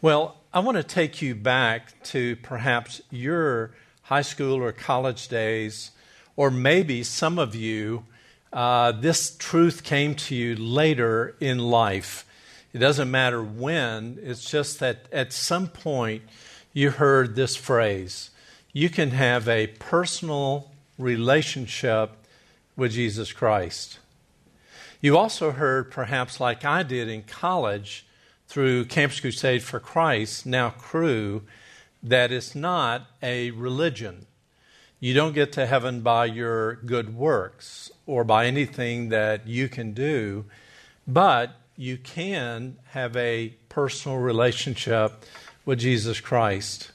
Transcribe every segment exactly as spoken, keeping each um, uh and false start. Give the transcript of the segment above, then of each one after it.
Well, I want to take you back to perhaps your high school or college days, or maybe some of you, uh, this truth came to you later in life. It doesn't matter when, it's just that at some point you heard this phrase. You can have a personal relationship with Jesus Christ. You also heard, perhaps like I did in college, through Campus Crusade for Christ, now Cru, that it's not a religion. You don't get to heaven by your good works or by anything that you can do, but you can have a personal relationship with Jesus Christ.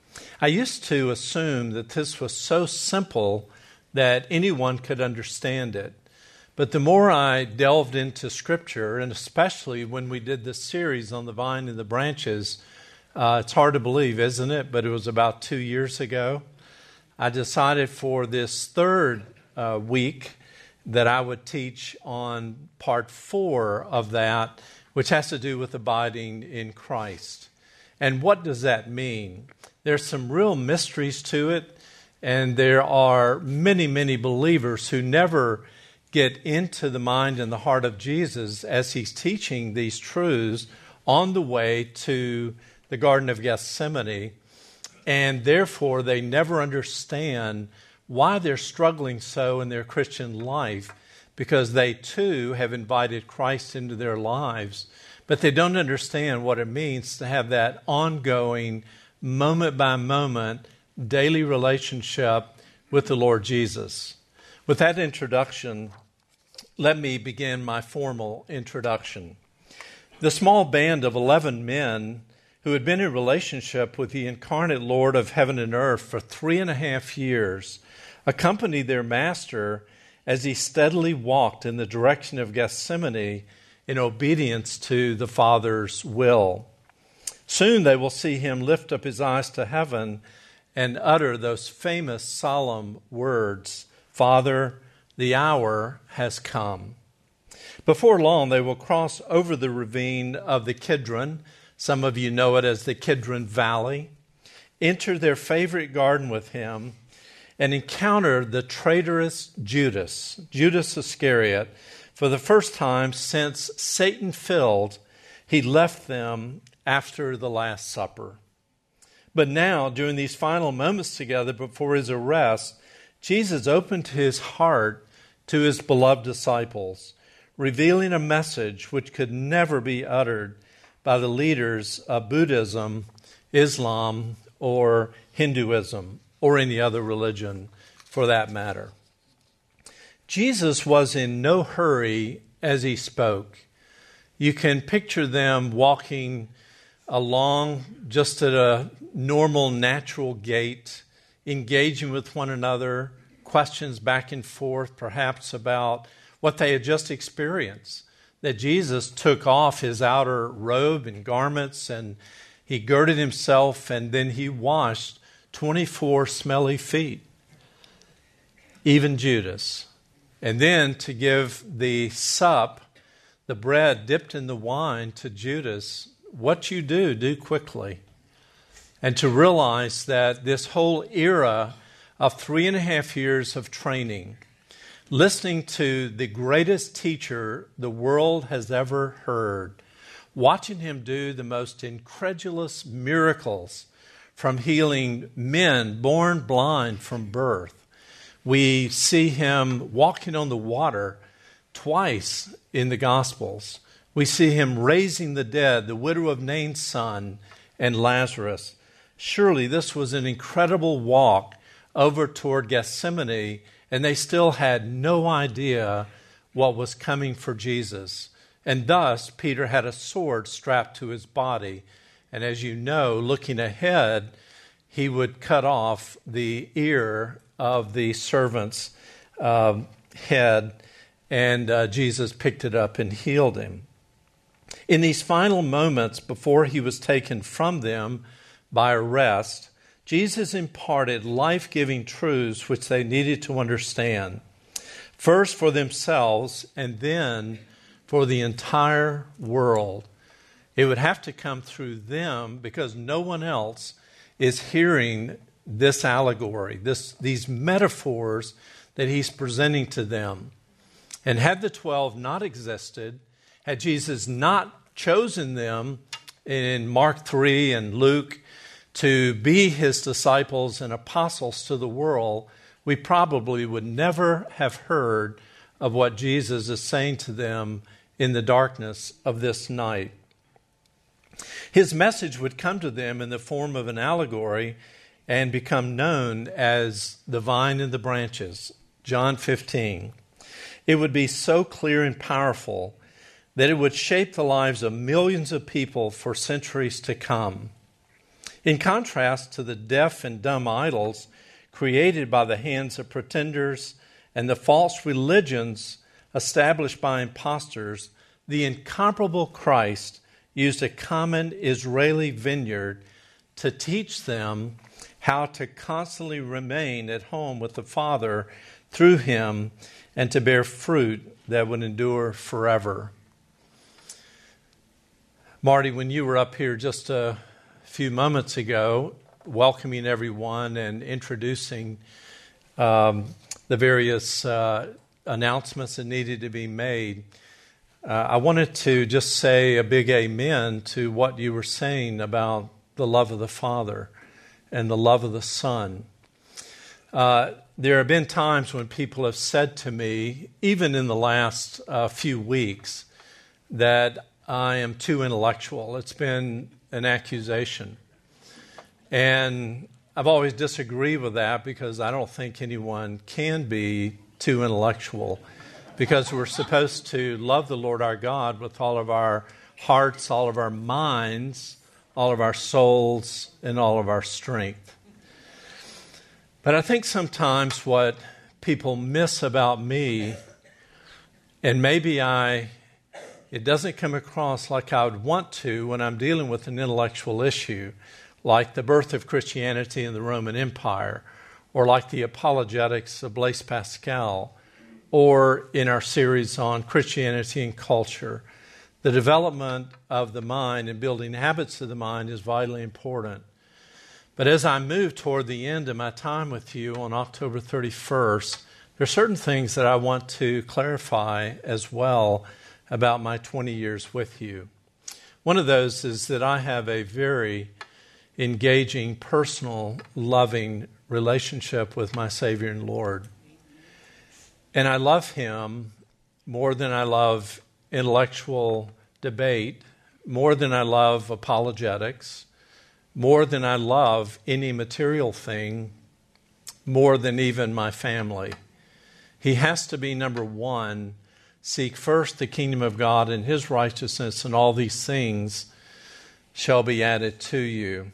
I used to assume that this was so simple that anyone could understand it. But the more I delved into Scripture, and especially when we did this series on the vine and the branches, uh, it's hard to believe, isn't it? But it was about two years ago. I decided for this third uh, week that I would teach on part four of that, which has to do with abiding in Christ. And what does that mean? There's some real mysteries to it, and there are many, many believers who never get into the mind and the heart of Jesus as he's teaching these truths on the way to the Garden of Gethsemane, and therefore they never understand why they're struggling so in their Christian life, because they too have invited Christ into their lives, but they don't understand what it means to have that ongoing, moment by moment, daily relationship with the Lord Jesus. With that introduction, let me begin my formal introduction. The small band of eleven men who had been in relationship with the incarnate Lord of heaven and earth for three and a half years accompanied their master as he steadily walked in the direction of Gethsemane in obedience to the Father's will. Soon they will see him lift up his eyes to heaven and utter those famous solemn words, "Father, the hour has come." Before long, they will cross over the ravine of the Kidron. Some of you know it as the Kidron Valley. Enter their favorite garden with him and encounter the traitorous Judas, Judas Iscariot. For the first time since Satan filled, he left them after the Last Supper. But now, during these final moments together before his arrest, Jesus opened his heart to his beloved disciples, revealing a message which could never be uttered by the leaders of Buddhism, Islam, or Hinduism, or any other religion for that matter. Jesus was in no hurry as he spoke. You can picture them walking along just at a normal, natural gait, engaging with one another, questions back and forth, perhaps about what they had just experienced, that Jesus took off his outer robe and garments, and he girded himself, and then he washed twenty-four smelly feet, even Judas. And then to give the sup, the bread dipped in the wine, to Judas, what you do, do quickly. And to realize that this whole era of three and a half years of training, listening to the greatest teacher the world has ever heard, watching him do the most incredulous miracles, from healing men born blind from birth. We see him walking on the water twice in the Gospels. We see him raising the dead, the widow of Nain's son, and Lazarus. Surely this was an incredible walk over toward Gethsemane, and they still had no idea what was coming for Jesus. And thus, Peter had a sword strapped to his body. And as you know, looking ahead, he would cut off the ear of the servant's uh, head, and uh, Jesus picked it up and healed him. In these final moments before he was taken from them by arrest, Jesus imparted life-giving truths which they needed to understand, first for themselves and then for the entire world. It would have to come through them because no one else is hearing this allegory, this, these metaphors that he's presenting to them. And had the twelve not existed, had Jesus not chosen them in Mark three and Luke to be his disciples and apostles to the world, we probably would never have heard of what Jesus is saying to them in the darkness of this night. His message would come to them in the form of an allegory and become known as the vine and the branches, John fifteen. It would be so clear and powerful that it would shape the lives of millions of people for centuries to come. In contrast to the deaf and dumb idols created by the hands of pretenders and the false religions established by impostors, the incomparable Christ used a common Israeli vineyard to teach them how to constantly remain at home with the Father through him and to bear fruit that would endure forever. Marty, when you were up here just a few moments ago, welcoming everyone and introducing um, the various uh, announcements that needed to be made, uh, I wanted to just say a big amen to what you were saying about the love of the Father and the love of the Son. Uh, there have been times when people have said to me, even in the last uh, few weeks, that I am too intellectual. It's been an accusation. And I've always disagreed with that because I don't think anyone can be too intellectual, because we're supposed to love the Lord our God with all of our hearts, all of our minds, all of our souls, and all of our strength. But I think sometimes what people miss about me, and maybe I, it doesn't come across like I would want to when I'm dealing with an intellectual issue, like the birth of Christianity in the Roman Empire, or like the apologetics of Blaise Pascal, or in our series on Christianity and culture. The development of the mind and building habits of the mind is vitally important. But as I move toward the end of my time with you on October thirty-first, there are certain things that I want to clarify as well about my twenty years with you. One of those is that I have a very engaging, personal, loving relationship with my Savior and Lord. And I love him more than I love intellectual debate, more than I love apologetics, more than I love any material thing, more than even my family. He has to be number one. Seek first the kingdom of God and his righteousness, and all these things shall be added to you.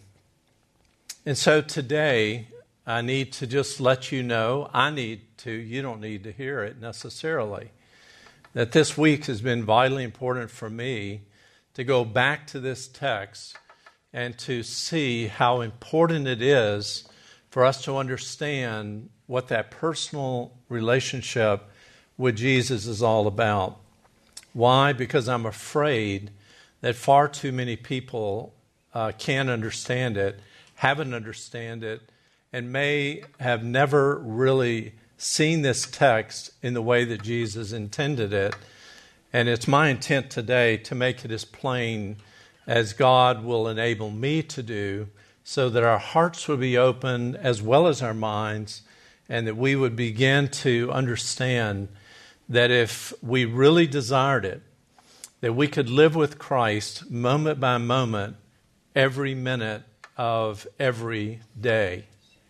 And so today, I need to just let you know, I need to, you don't need to hear it necessarily, that this week has been vitally important for me to go back to this text and to see how important it is for us to understand what that personal relationship with Jesus is all about. Why? Because I'm afraid that far too many people uh, can't understand it, haven't understand it, and may have never really seen this text in the way that Jesus intended it. And it's my intent today to make it as plain as God will enable me to do, so that our hearts would be open as well as our minds, and that we would begin to understand that if we really desired it, that we could live with Christ moment by moment, every minute of every day.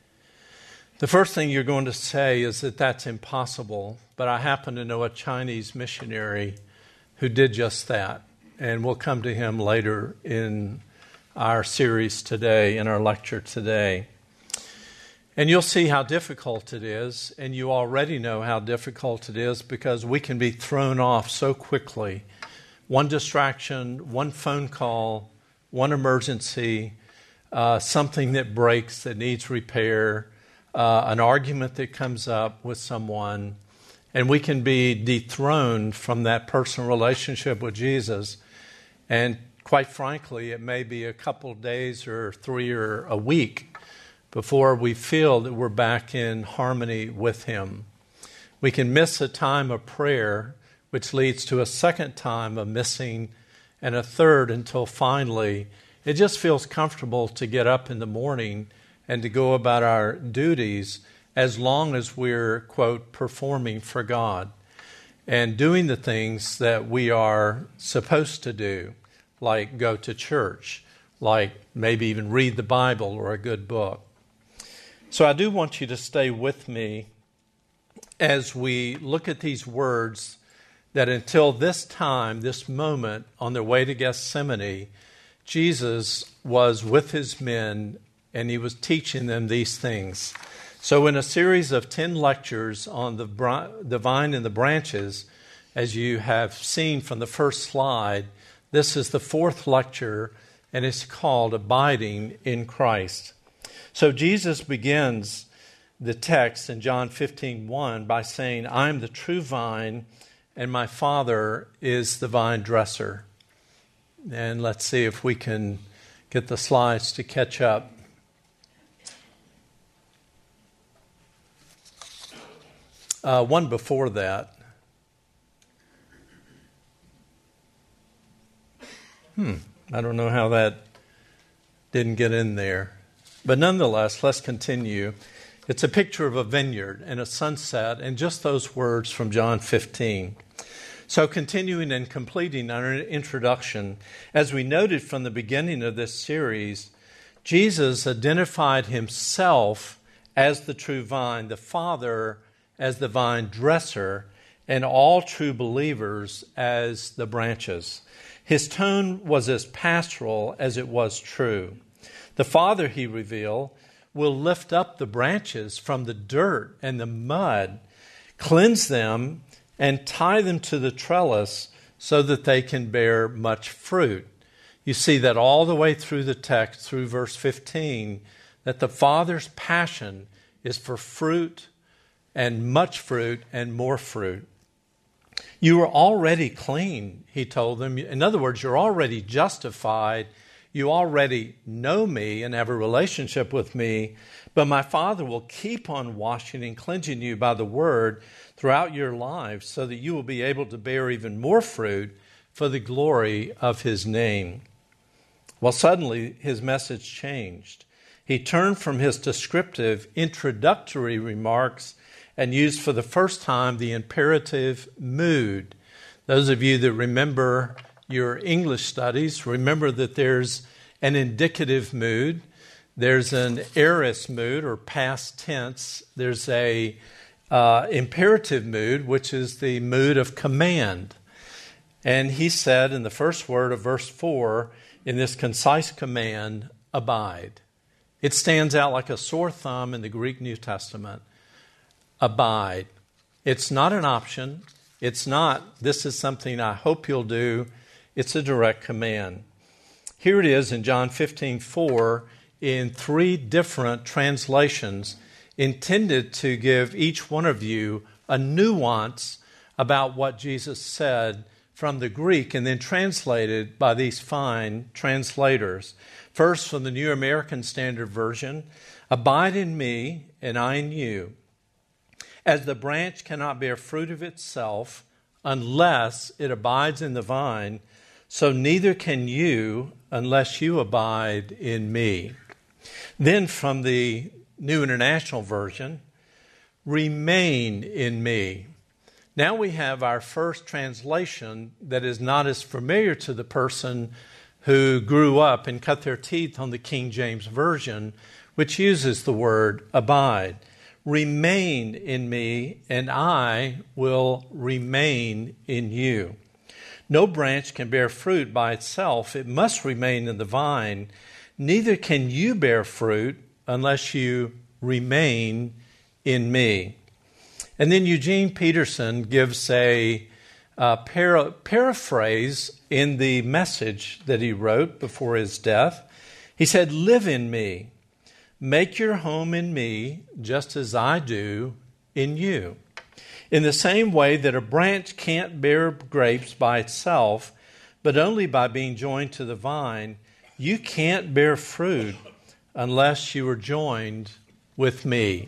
The first thing you're going to say is that that's impossible, but I happen to know a Chinese missionary who did just that, and we'll come to him later in our series today, in our lecture today. And you'll see how difficult it is, and you already know how difficult it is because we can be thrown off so quickly. One distraction, one phone call, one emergency, uh, something that breaks that needs repair, uh, an argument that comes up with someone, and we can be dethroned from that personal relationship with Jesus and quite frankly, it may be a couple days or three or a week before we feel that we're back in harmony with Him. We can miss a time of prayer, which leads to a second time of missing, and a third, until finally it just feels comfortable to get up in the morning and to go about our duties as long as we're, quote, performing for God and doing the things that we are supposed to do, like go to church, like maybe even read the Bible or a good book. So I do want you to stay with me as we look at these words that until this time, this moment on their way to Gethsemane, Jesus was with his men and he was teaching them these things. So in a series of ten lectures on the, the vine and the branches, as you have seen from the first slide, this is the fourth lecture, and it's called Abiding in Christ. So Jesus begins the text in John fifteen one by saying, I am the true vine, and my Father is the vine dresser. And let's see if we can get the slides to catch up. Uh, one before that. Hmm, I don't know how that didn't get in there. But nonetheless, let's continue. It's a picture of a vineyard and a sunset and just those words from John fifteen. So continuing and completing our introduction, as we noted from the beginning of this series, Jesus identified himself as the true vine, the Father as the vine dresser, and all true believers as the branches. His tone was as pastoral as it was true. The Father, he revealed, will lift up the branches from the dirt and the mud, cleanse them, and tie them to the trellis so that they can bear much fruit. You see that all the way through the text, through verse fifteen, that the Father's passion is for fruit and much fruit and more fruit. You are already clean, he told them. In other words, you're already justified. You already know me and have a relationship with me, but my Father will keep on washing and cleansing you by the word throughout your lives so that you will be able to bear even more fruit for the glory of his name. Well, suddenly his message changed. He turned from his descriptive introductory remarks and used for the first time the imperative mood. Those of you that remember your English studies, remember that there's an indicative mood, there's an aorist mood or past tense, there's a uh, imperative mood, which is the mood of command. And he said in the first word of verse four, in this concise command, abide. It stands out like a sore thumb in the Greek New Testament. Abide. It's not an option. It's not, this is something I hope you'll do. It's a direct command. Here it is in John fifteen four in three different translations intended to give each one of you a nuance about what Jesus said from the Greek and then translated by these fine translators. First, from the New American Standard Version, abide in me and I in you. As the branch cannot bear fruit of itself unless it abides in the vine, so neither can you unless you abide in me. Then from the New International Version, remain in me. Now we have our first translation that is not as familiar to the person who grew up and cut their teeth on the King James Version, which uses the word abide. Remain in me, and I will remain in you. No branch can bear fruit by itself. It must remain in the vine. Neither can you bear fruit unless you remain in me. And then Eugene Peterson gives a uh, para- paraphrase in the message that he wrote before his death. He said, live in me. Make your home in me just as I do in you. In the same way that a branch can't bear grapes by itself, but only by being joined to the vine. You can't bear fruit unless you are joined with me.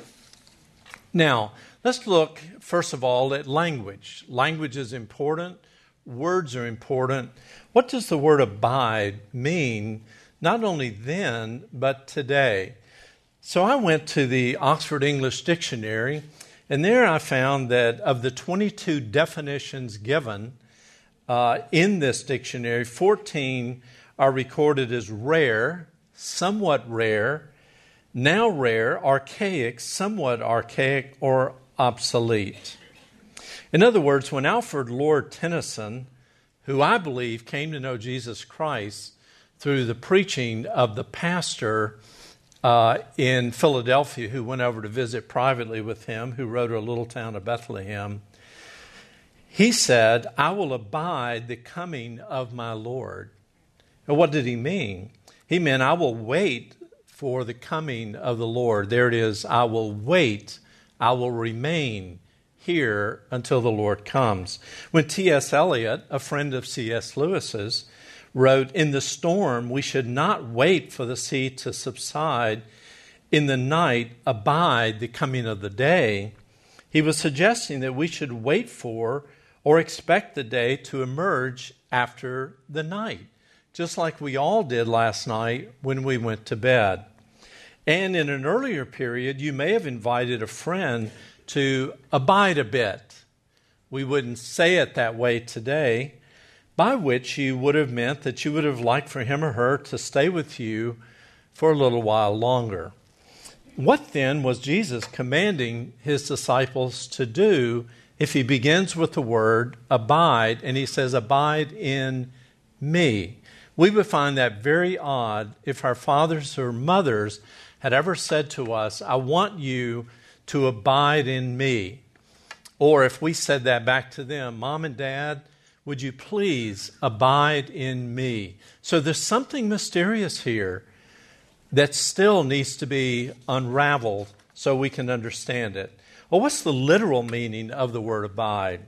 Now, let's look, first of all, at language. Language is important. Words are important. What does the word abide mean, not only then, but today? So I went to the Oxford English Dictionary, and there I found that of the twenty-two definitions given uh, in this dictionary, fourteen are recorded as rare, somewhat rare, now rare, archaic, somewhat archaic, or obsolete. In other words, when Alfred Lord Tennyson, who I believe came to know Jesus Christ through the preaching of the pastor uh, in Philadelphia who went over to visit privately with him, who wrote A Little Town of Bethlehem, he said, I will abide the coming of my Lord. And what did he mean? He meant, I will wait for the coming of the Lord. There it is, I will wait, I will remain here until the Lord comes. When T S Eliot, a friend of C S Lewis's, wrote, in the storm we should not wait for the sea to subside. In the night abide the coming of the day. He was suggesting that we should wait for or expect the day to emerge after the night, just like we all did last night when we went to bed. And in an earlier period, you may have invited a friend to abide a bit. We wouldn't say it that way today, by which you would have meant that you would have liked for him or her to stay with you for a little while longer. What then was Jesus commanding his disciples to do if he begins with the word abide and he says, abide in me? We would find that very odd if our fathers or mothers had ever said to us, I want you to abide in me. Or if we said that back to them, Mom and Dad, would you please abide in me? So there's something mysterious here that still needs to be unraveled so we can understand it. Well, what's the literal meaning of the word abide?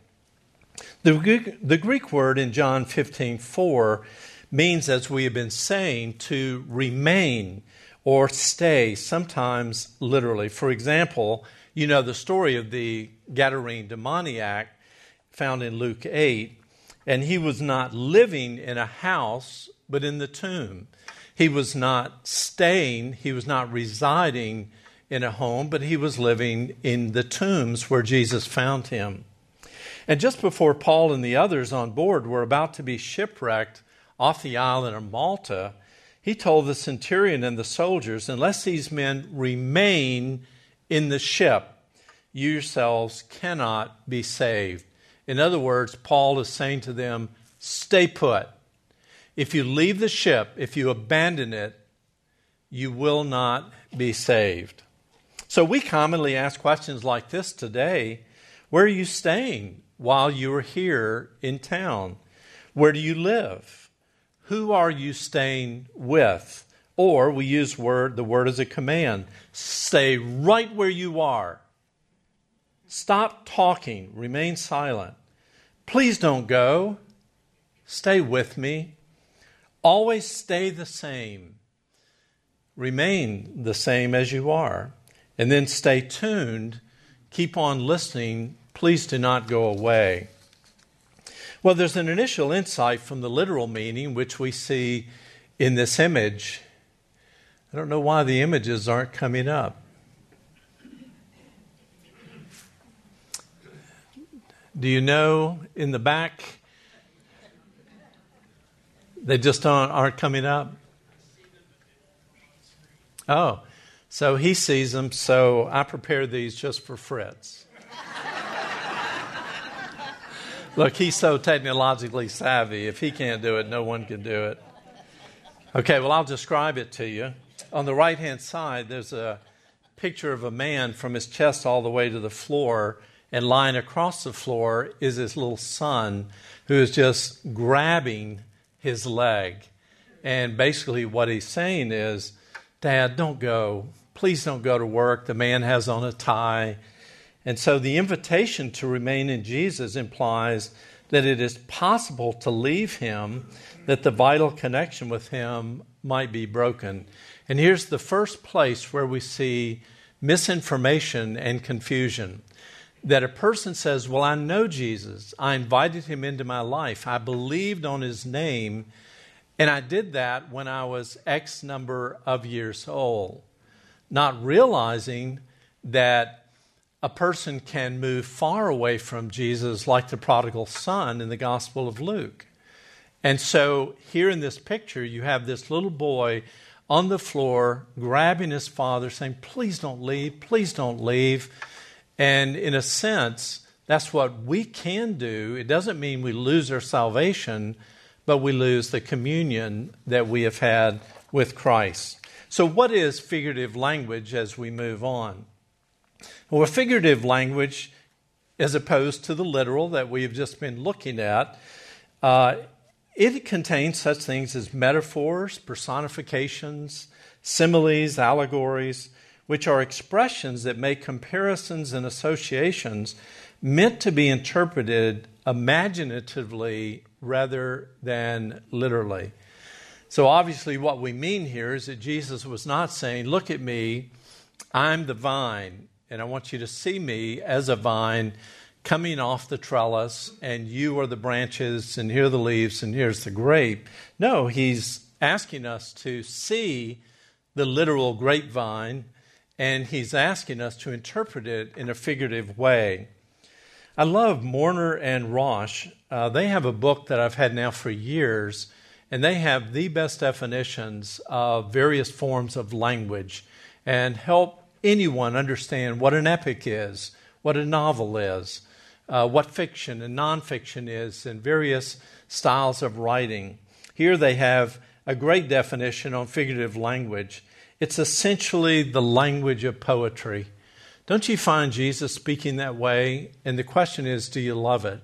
The Greek, the Greek word in John fifteen four means, as we have been saying, to remain or stay, sometimes literally. For example, you know the story of the Gadarene demoniac found in Luke eight, and he was not living in a house, but in the tomb. He was not staying, he was not residing in a home, but he was living in the tombs where Jesus found him. And just before Paul and the others on board were about to be shipwrecked off the island of Malta, he told the centurion and the soldiers, unless these men remain in the ship, you yourselves cannot be saved. In other words, Paul is saying to them, stay put. If you leave the ship, if you abandon it, you will not be saved. So we commonly ask questions like this today. Where are you staying while you are here in town? Where do you live? Who are you staying with? Or we use word, the word as a command. Stay right where you are. Stop talking. Remain silent. Please don't go. Stay with me. Always stay the same. Remain the same as you are. And then stay tuned. Keep on listening. Please do not go away. Well, there's an initial insight from the literal meaning, which we see in this image. I don't know why the images aren't coming up. Do you know in the back? They just aren't, aren't coming up? Oh, so he sees them, so I prepared these just for Fritz. Look, he's so technologically savvy. If he can't do it, no one can do it. Okay, well, I'll describe it to you. On the right-hand side, there's a picture of a man from his chest all the way to the floor, and lying across the floor is his little son who is just grabbing his leg. And basically what he's saying is, Dad, don't go. Please don't go to work. The man has on a tie. And so the invitation to remain in Jesus implies that it is possible to leave him, that the vital connection with him might be broken. And here's the first place where we see misinformation and confusion. That a person says, well, I know Jesus. I invited him into my life. I believed on his name. And I did that when I was X number of years old. Not realizing that a person can move far away from Jesus like the prodigal son in the Gospel of Luke. And so here in this picture, you have this little boy on the floor grabbing his father saying, please don't leave, please don't leave. And in a sense, that's what we can do. It doesn't mean we lose our salvation, but we lose the communion that we have had with Christ. So what is figurative language as we move on? Well, figurative language, as opposed to the literal that we have just been looking at, uh, it contains such things as metaphors, personifications, similes, allegories, which are expressions that make comparisons and associations meant to be interpreted imaginatively rather than literally. So obviously what we mean here is that Jesus was not saying, look at me, I'm the vine, and I want you to see me as a vine coming off the trellis, and you are the branches, and here are the leaves, and here's the grape. No, he's asking us to see the literal grapevine, and he's asking us to interpret it in a figurative way. I love Morner and Rosh. Uh, they have a book that I've had now for years, and they have the best definitions of various forms of language and help anyone understand what an epic is, what a novel is, uh, what fiction and nonfiction is, and various styles of writing. Here they have a great definition on figurative language. It's essentially the language of poetry. Don't you find Jesus speaking that way? And the question is, do you love it?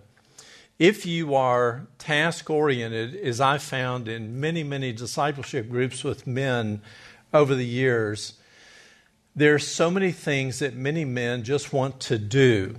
If you are task-oriented, as I've found in many, many discipleship groups with men over the years, there are so many things that many men just want to do.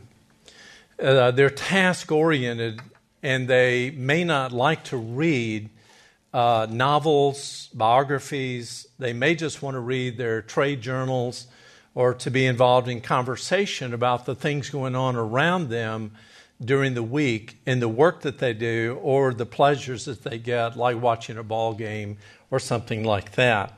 Uh, they're task-oriented, and they may not like to read uh, novels, biographies. They may just want to read their trade journals or to be involved in conversation about the things going on around them during the week in the work that they do or the pleasures that they get, like watching a ball game or something like that.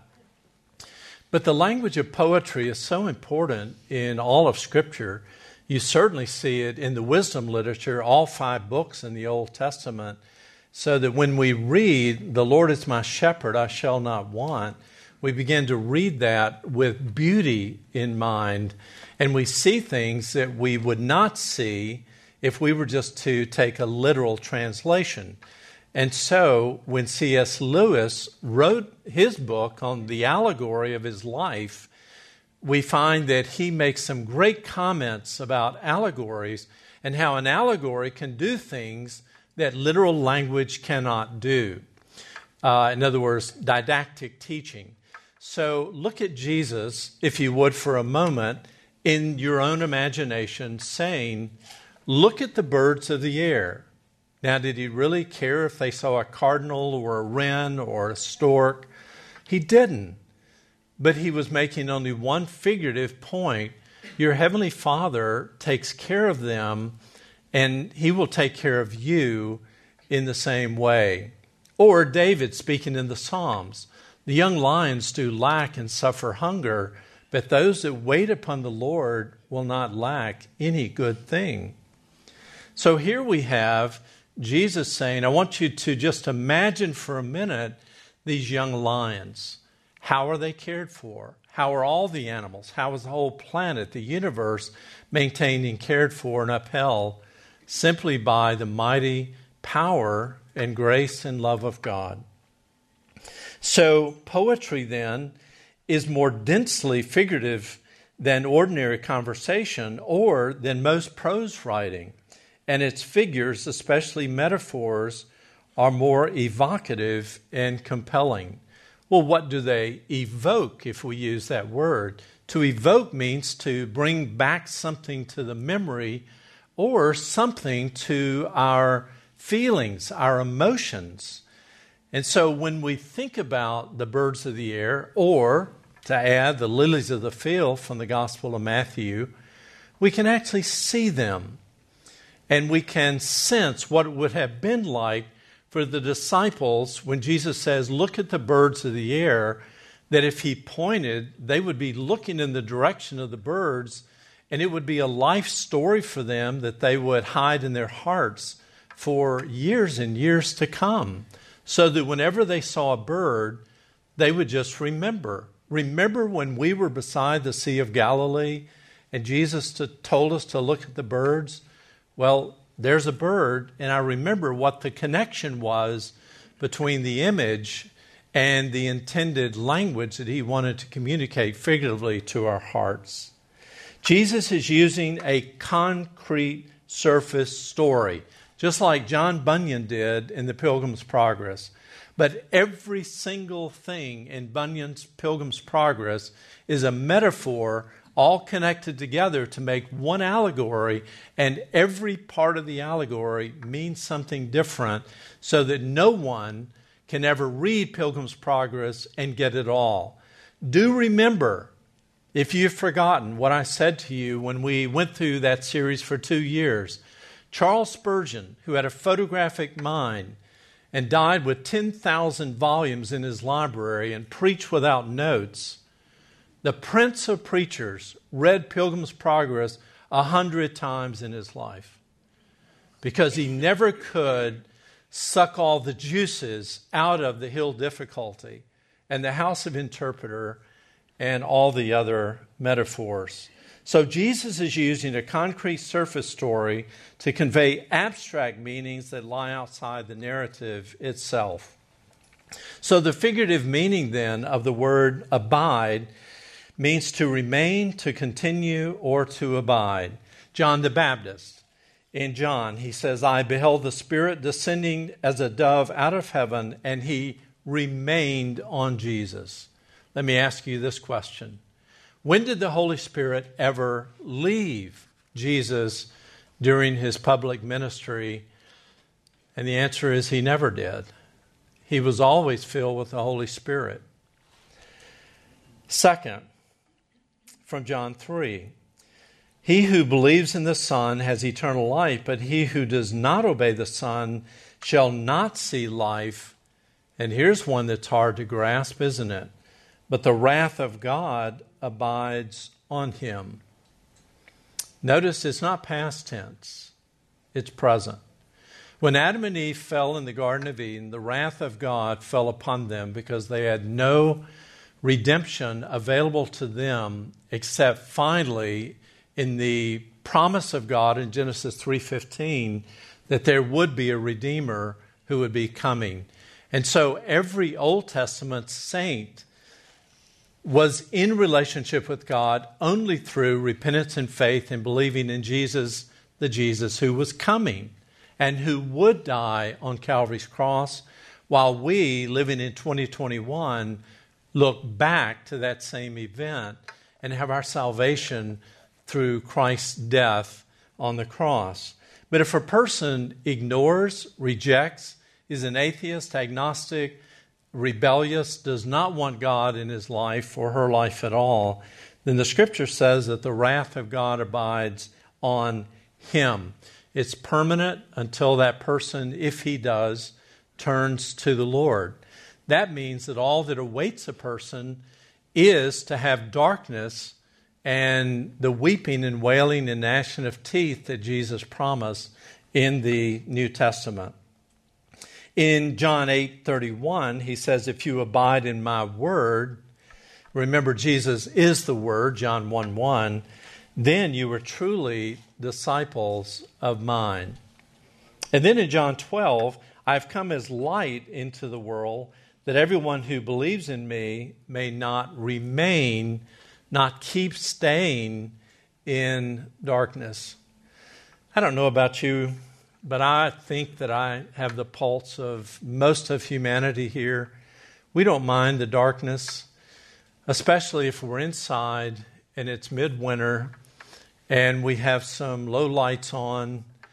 But the language of poetry is so important in all of Scripture. You certainly see it in the wisdom literature, all five books in the Old Testament, so that when we read, "The Lord is my shepherd, I shall not want," we begin to read that with beauty in mind, and we see things that we would not see if we were just to take a literal translation. And so when C S Lewis wrote his book on the allegory of his life, we find that he makes some great comments about allegories and how an allegory can do things that literal language cannot do. Uh, in other words, didactic teaching. So look at Jesus, if you would, for a moment, in your own imagination, saying, look at the birds of the air. Now, did he really care if they saw a cardinal or a wren or a stork? He didn't. But he was making only one figurative point. Your Heavenly Father takes care of them, and he will take care of you in the same way. Or David speaking in the Psalms, the young lions do lack and suffer hunger, but those that wait upon the Lord will not lack any good thing. So here we have Jesus saying, I want you to just imagine for a minute these young lions. How are they cared for? How are all the animals? How is the whole planet, the universe, maintained and cared for and upheld simply by the mighty power and grace and love of God? So poetry then is more densely figurative than ordinary conversation or than most prose writing. And its figures, especially metaphors, are more evocative and compelling. Well, what do they evoke, if we use that word? To evoke means to bring back something to the memory or something to our feelings, our emotions. And so when we think about the birds of the air, or to add the lilies of the field from the Gospel of Matthew, we can actually see them. And we can sense what it would have been like for the disciples when Jesus says, look at the birds of the air, that if he pointed, they would be looking in the direction of the birds, and it would be a life story for them that they would hide in their hearts for years and years to come, so that whenever they saw a bird, they would just remember. Remember when we were beside the Sea of Galilee and Jesus to, told us to look at the birds? Well, there's a bird, and I remember what the connection was between the image and the intended language that he wanted to communicate figuratively to our hearts. Jesus is using a concrete surface story, just like John Bunyan did in the Pilgrim's Progress. But every single thing in Bunyan's Pilgrim's Progress is a metaphor all connected together to make one allegory, and every part of the allegory means something different so that no one can ever read Pilgrim's Progress and get it all. Do remember, if you've forgotten what I said to you when we went through that series for two years, Charles Spurgeon, who had a photographic mind and died with ten thousand volumes in his library and preached without notes, the Prince of Preachers read Pilgrim's Progress a hundred times in his life because he never could suck all the juices out of the Hill Difficulty and the House of Interpreter and all the other metaphors. So Jesus is using a concrete surface story to convey abstract meanings that lie outside the narrative itself. So the figurative meaning then of the word abide means to remain, to continue, or to abide. John the Baptist, in John, he says, I beheld the Spirit descending as a dove out of heaven, and he remained on Jesus. Let me ask you this question. When did the Holy Spirit ever leave Jesus during his public ministry? And the answer is he never did. He was always filled with the Holy Spirit. Second, from John three, he who believes in the Son has eternal life, but he who does not obey the Son shall not see life. And here's one that's hard to grasp, isn't it? But the wrath of God abides on him. Notice it's not past tense, it's present. When Adam and Eve fell in the Garden of Eden, the wrath of God fell upon them because they had no redemption available to them except finally in the promise of God in Genesis three fifteen that there would be a Redeemer who would be coming. And so every Old Testament saint was in relationship with God only through repentance and faith and believing in Jesus, the Jesus who was coming and who would die on Calvary's cross, while we, living in twenty twenty-one, look back to that same event and have our salvation through Christ's death on the cross. But if a person ignores, rejects, is an atheist, agnostic, rebellious, does not want God in his life or her life at all, then the Scripture says that the wrath of God abides on him. It's permanent until that person, if he does, turns to the Lord. That means that all that awaits a person is to have darkness and the weeping and wailing and gnashing of teeth that Jesus promised in the New Testament. In John eight thirty-one, he says, if you abide in my word, remember Jesus is the word, John one one, then you are truly disciples of mine. And then in John twelve, I've come as light into the world that everyone who believes in me may not remain, not keep staying in darkness. I don't know about you, but I think that I have the pulse of most of humanity here. We don't mind the darkness, especially if we're inside and it's midwinter and we have some low lights on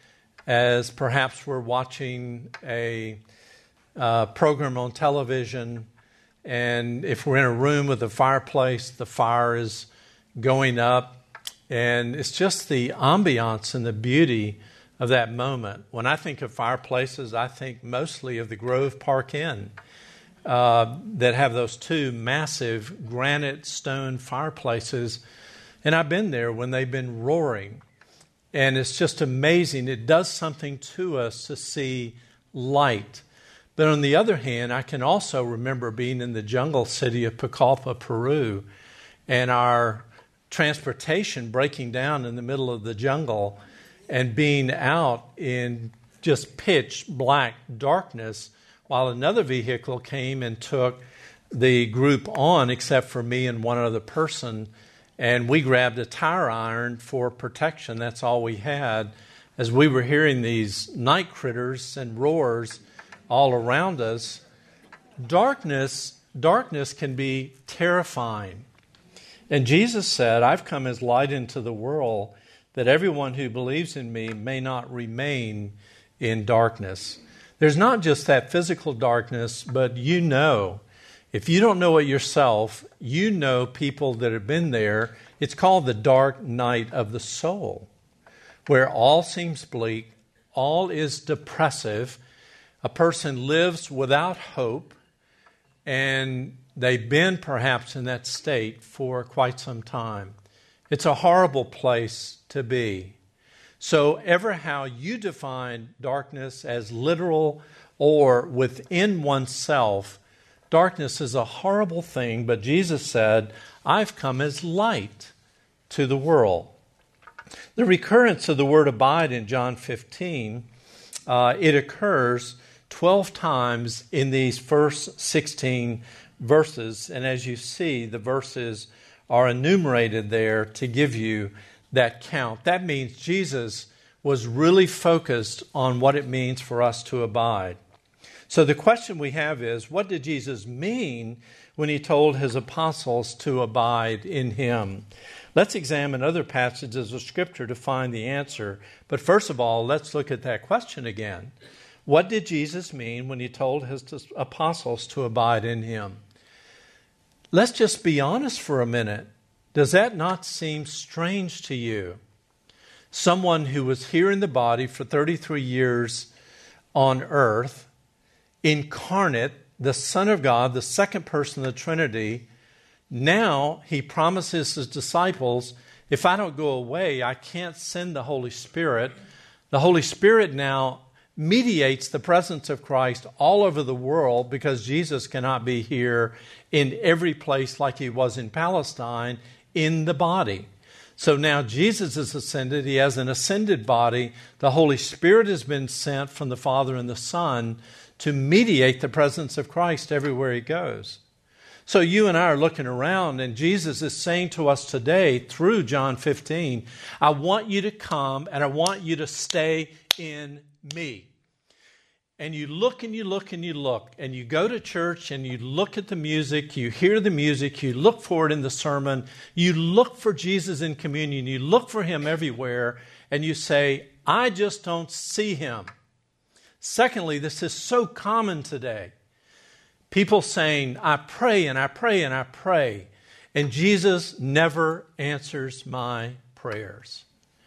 as perhaps we're watching a uh, program on television, and if we're in a room with a fireplace, the fire is going up, and it's just the ambiance and the beauty of that moment. When I think of fireplaces, I think mostly of the Grove Park Inn uh, that have those two massive granite stone fireplaces, and I've been there when they've been roaring. And it's just amazing. It does something to us to see light. But on the other hand, I can also remember being in the jungle city of Pucallpa, Peru, and our transportation breaking down in the middle of the jungle and being out in just pitch black darkness while another vehicle came and took the group on, except for me and one other person. And we grabbed a tire iron for protection. That's all we had, as we were hearing these night critters and roars all around us. Darkness, darkness can be terrifying. And Jesus said, I've come as light into the world, that everyone who believes in me may not remain in darkness. There's not just that physical darkness, but you know, if you don't know it yourself, you know people that have been there. It's called the dark night of the soul, where all seems bleak, all is depressive. A person lives without hope, and they've been perhaps in that state for quite some time. It's a horrible place to be. So ever how you define darkness as literal or within oneself, darkness is a horrible thing, but Jesus said, I've come as light to the world. The recurrence of the word abide in John fifteen, uh, it occurs twelve times in these first sixteen verses. And as you see, the verses are enumerated there to give you that count. That means Jesus was really focused on what it means for us to abide. So the question we have is, what did Jesus mean when he told his apostles to abide in him? Let's examine other passages of Scripture to find the answer. But first of all, let's look at that question again. What did Jesus mean when he told his apostles to abide in him? Let's just be honest for a minute. Does that not seem strange to you? Someone who was here in the body for thirty-three years on earth, incarnate, the Son of God, the second person of the Trinity, now he promises his disciples, if I don't go away, I can't send the Holy Spirit. The Holy Spirit now mediates the presence of Christ all over the world, because Jesus cannot be here in every place like he was in Palestine in the body. So now Jesus is ascended. He has an ascended body. The Holy Spirit has been sent from the Father and the Son to mediate the presence of Christ everywhere he goes. So you and I are looking around, and Jesus is saying to us today through John fifteen, I want you to come and I want you to stay in me. And you look and you look and you look, and you go to church and you look at the music, you hear the music, you look for it in the sermon, you look for Jesus in communion, you look for him everywhere, and you say, I just don't see him. Secondly, this is so common today. People saying, I pray and I pray and I pray, and Jesus never answers my prayers.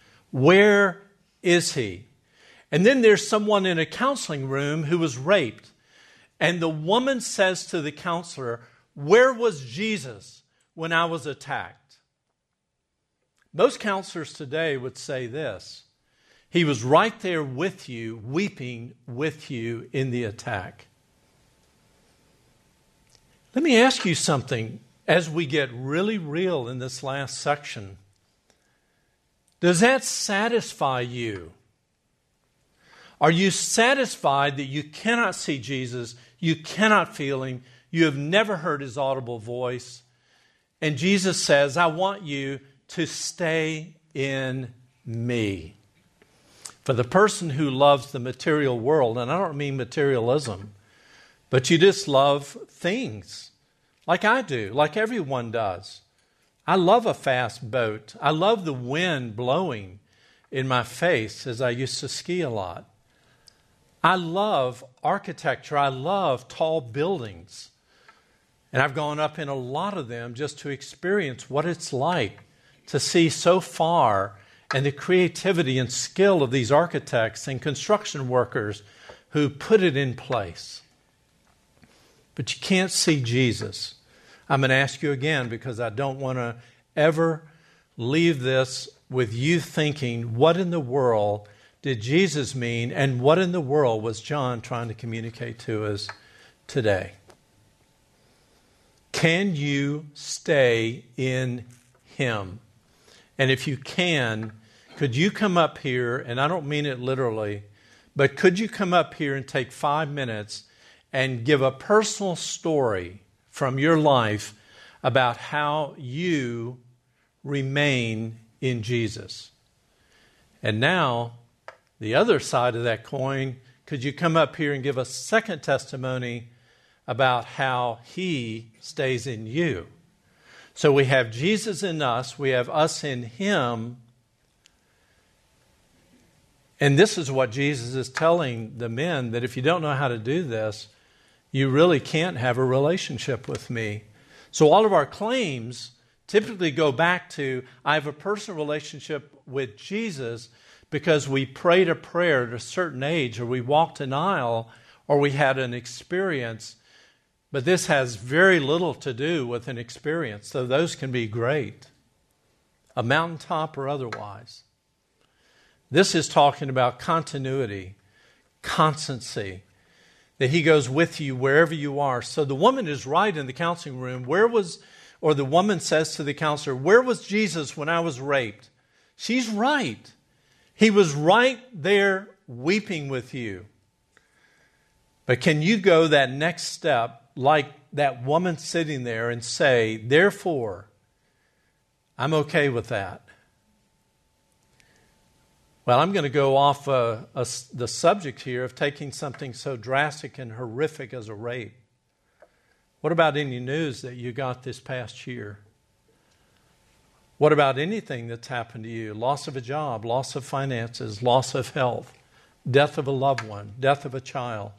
Where is he? And then there's someone in a counseling room who was raped. And the woman says to the counselor, where was Jesus when I was attacked? Most counselors today would say this: he was right there with you, weeping with you in the attack. Let me ask you something as we get really real in this last section. Does that satisfy you? Are you satisfied that you cannot see Jesus, you cannot feel him, you have never heard his audible voice, and Jesus says, I want you to stay in me? For the person who loves the material world, and I don't mean materialism, but you just love things like I do, like everyone does. I love a fast boat. I love the wind blowing in my face as I used to ski a lot. I love architecture. I love tall buildings. And I've gone up in a lot of them just to experience what it's like to see so far and the creativity and skill of these architects and construction workers who put it in place. But you can't see Jesus. I'm going to ask you again because I don't want to ever leave this with you thinking, what in the world did Jesus mean and what in the world was John trying to communicate to us today? Can you stay in Him? And if you can, could you come up here, and I don't mean it literally, but could you come up here and take five minutes and give a personal story from your life about how you remain in Jesus? And now, the other side of that coin, could you come up here and give a second testimony about how He stays in you? So we have Jesus in us, we have us in Him. And this is what Jesus is telling the men, that if you don't know how to do this, you really can't have a relationship with me. So all of our claims typically go back to, I have a personal relationship with Jesus because we prayed a prayer at a certain age, or we walked an aisle, or we had an experience. But this has very little to do with an experience, though those can be great, a mountaintop or otherwise. This is talking about continuity, constancy, that He goes with you wherever you are. So the woman is right in the counseling room. Where was, or the woman says to the counselor, where was Jesus when I was raped? She's right. He was right there weeping with you. But can you go that next step like that woman sitting there and say, therefore, I'm okay with that? Well, I'm going to go off uh, a, the subject here of taking something so drastic and horrific as a rape. What about any news that you got this past year? What about anything that's happened to you? Loss of a job, loss of finances, loss of health, death of a loved one, death of a child.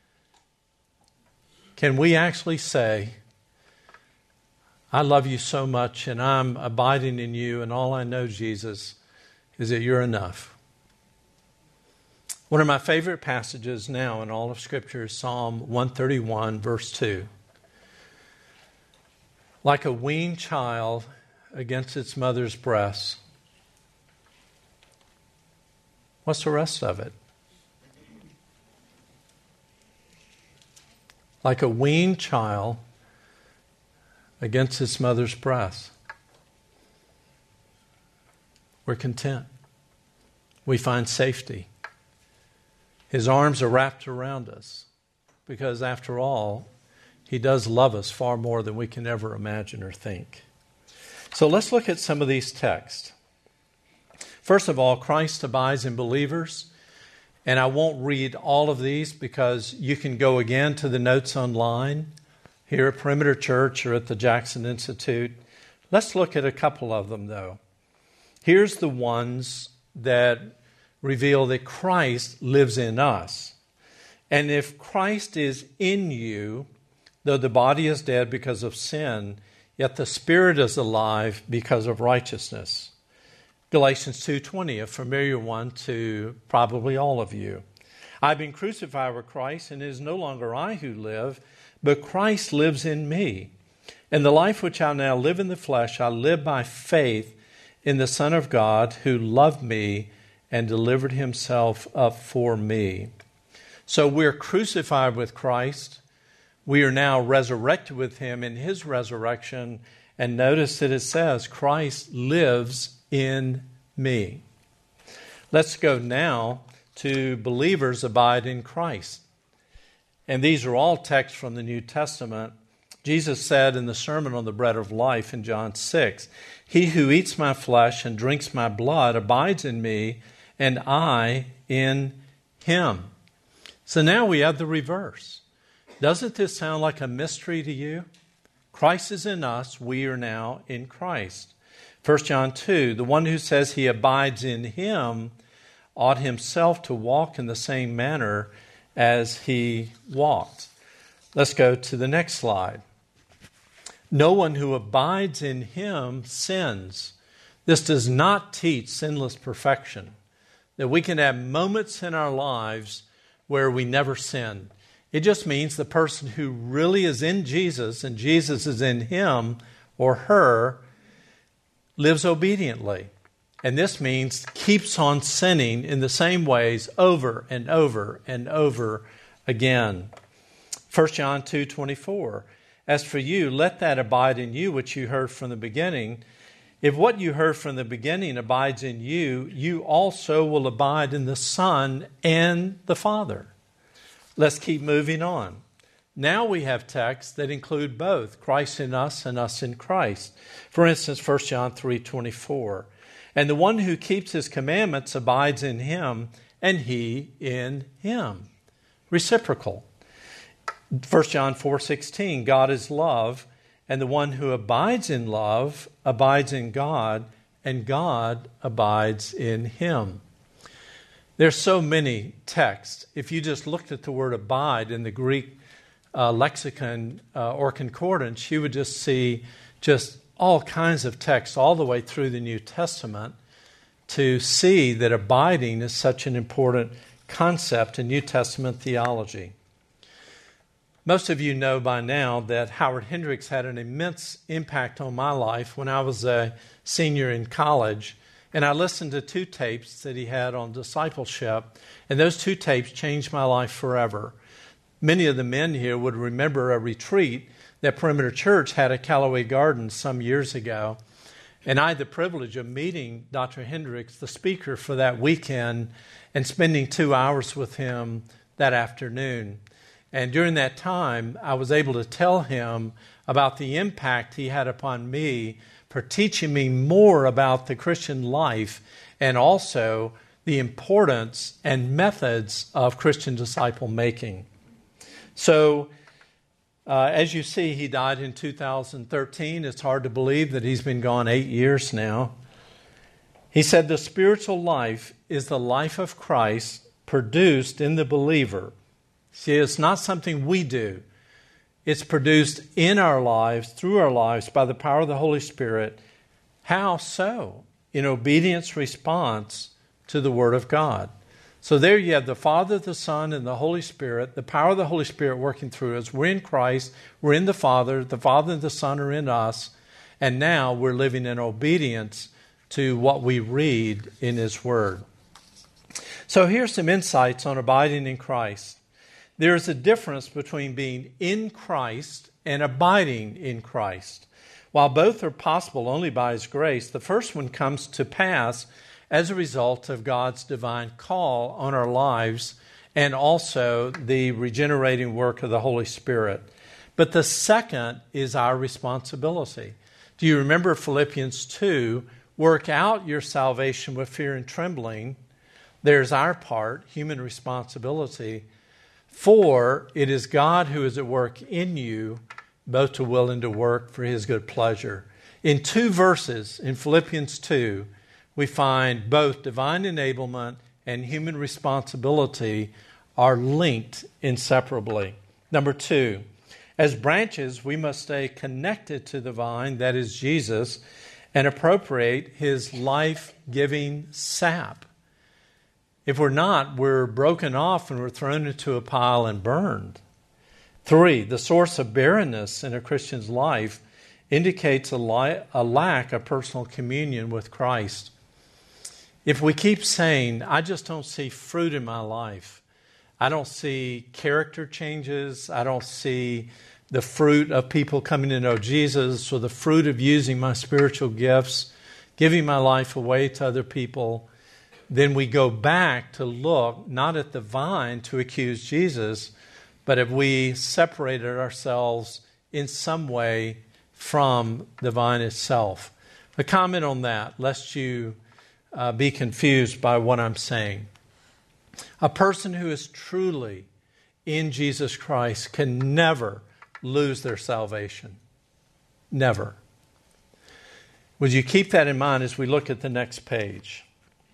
Can we actually say, I love you so much and I'm abiding in you, and all I know, Jesus, is that you're enough? One of my favorite passages now in all of Scripture is Psalm one thirty-one, verse two. Like a weaned child against its mother's breast. What's the rest of it? Like a weaned child against its mother's breast. We're content. We find safety. His arms are wrapped around us because, after all, He does love us far more than we can ever imagine or think. So let's look at some of these texts. First of all, Christ abides in believers. And I won't read all of these because you can go again to the notes online here at Perimeter Church or at the Jackson Institute. Let's look at a couple of them, though. Here's the ones that reveal that Christ lives in us. And if Christ is in you, though the body is dead because of sin, yet the Spirit is alive because of righteousness. Galatians two twenty, a familiar one to probably all of you. I've been crucified with Christ, and it is no longer I who live, but Christ lives in me. And the life which I now live in the flesh, I live by faith in the Son of God who loved me and delivered Himself up for me. So we're crucified with Christ. We are now resurrected with Him in His resurrection. And notice that it says, Christ lives in me. Let's go now to believers abide in Christ. And these are all texts from the New Testament. Jesus said in the Sermon on the Bread of Life in John six, He who eats my flesh and drinks my blood abides in me, and I in him. So now we have the reverse. Doesn't this sound like a mystery to you? Christ is in us. We are now in Christ. First John two, the one who says he abides in him ought himself to walk in the same manner as he walked. Let's go to the next slide. No one who abides in him sins. This does not teach sinless perfection, that we can have moments in our lives where we never sin. It just means the person who really is in Jesus and Jesus is in him or her lives obediently. And this means keeps on sinning in the same ways over and over and over again. First John two twenty-four, as for you, let that abide in you which you heard from the beginning. If what you heard from the beginning abides in you, you also will abide in the Son and the Father. Let's keep moving on. Now we have texts that include both Christ in us and us in Christ. For instance, First John three twenty-four. And the one who keeps his commandments abides in him, and he in him. Reciprocal. First John four sixteen, God is love, and the one who abides in love abides in God, and God abides in him. There's so many texts. If you just looked at the word abide in the Greek uh, lexicon uh, or concordance, you would just see just all kinds of texts all the way through the New Testament to see that abiding is such an important concept in New Testament theology. Most of you know by now that Howard Hendricks had an immense impact on my life when I was a senior in college. And I listened to two tapes that he had on discipleship, and those two tapes changed my life forever. Many of the men here would remember a retreat that Perimeter Church had at Callaway Gardens some years ago. And I had the privilege of meeting Doctor Hendricks, the speaker for that weekend, and spending two hours with him that afternoon. And during that time, I was able to tell him about the impact he had upon me for teaching me more about the Christian life and also the importance and methods of Christian disciple making. So, uh, as you see, he died in two thousand thirteen. It's hard to believe that he's been gone eight years now. He said, the spiritual life is the life of Christ produced in the believer. See, it's not something we do. It's produced in our lives, through our lives, by the power of the Holy Spirit. How so? In obedience response to the Word of God. So there you have the Father, the Son, and the Holy Spirit, the power of the Holy Spirit working through us. We're in Christ. We're in the Father. The Father and the Son are in us. And now we're living in obedience to what we read in His Word. So here's some insights on abiding in Christ. There is a difference between being in Christ and abiding in Christ. While both are possible only by His grace, the first one comes to pass as a result of God's divine call on our lives and also the regenerating work of the Holy Spirit. But the second is our responsibility. Do you remember Philippians two? Work out your salvation with fear and trembling. There's our part, human responsibility. For it is God who is at work in you, both to will and to work for His good pleasure. In two verses in Philippians two, we find both divine enablement and human responsibility are linked inseparably. Number two, as branches, we must stay connected to the vine, that is Jesus, and appropriate His life-giving sap. If we're not, we're broken off and we're thrown into a pile and burned. Three, the source of barrenness in a Christian's life indicates a, li- a lack of personal communion with Christ. If we keep saying, I just don't see fruit in my life, I don't see character changes, I don't see the fruit of people coming to know Jesus or the fruit of using my spiritual gifts, giving my life away to other people, then we go back to look not at the vine to accuse Jesus, but if we separated ourselves in some way from the vine itself. A comment on that, lest you uh, be confused by what I'm saying. A person who is truly in Jesus Christ can never lose their salvation. Never. Would you keep that in mind as we look at the next page?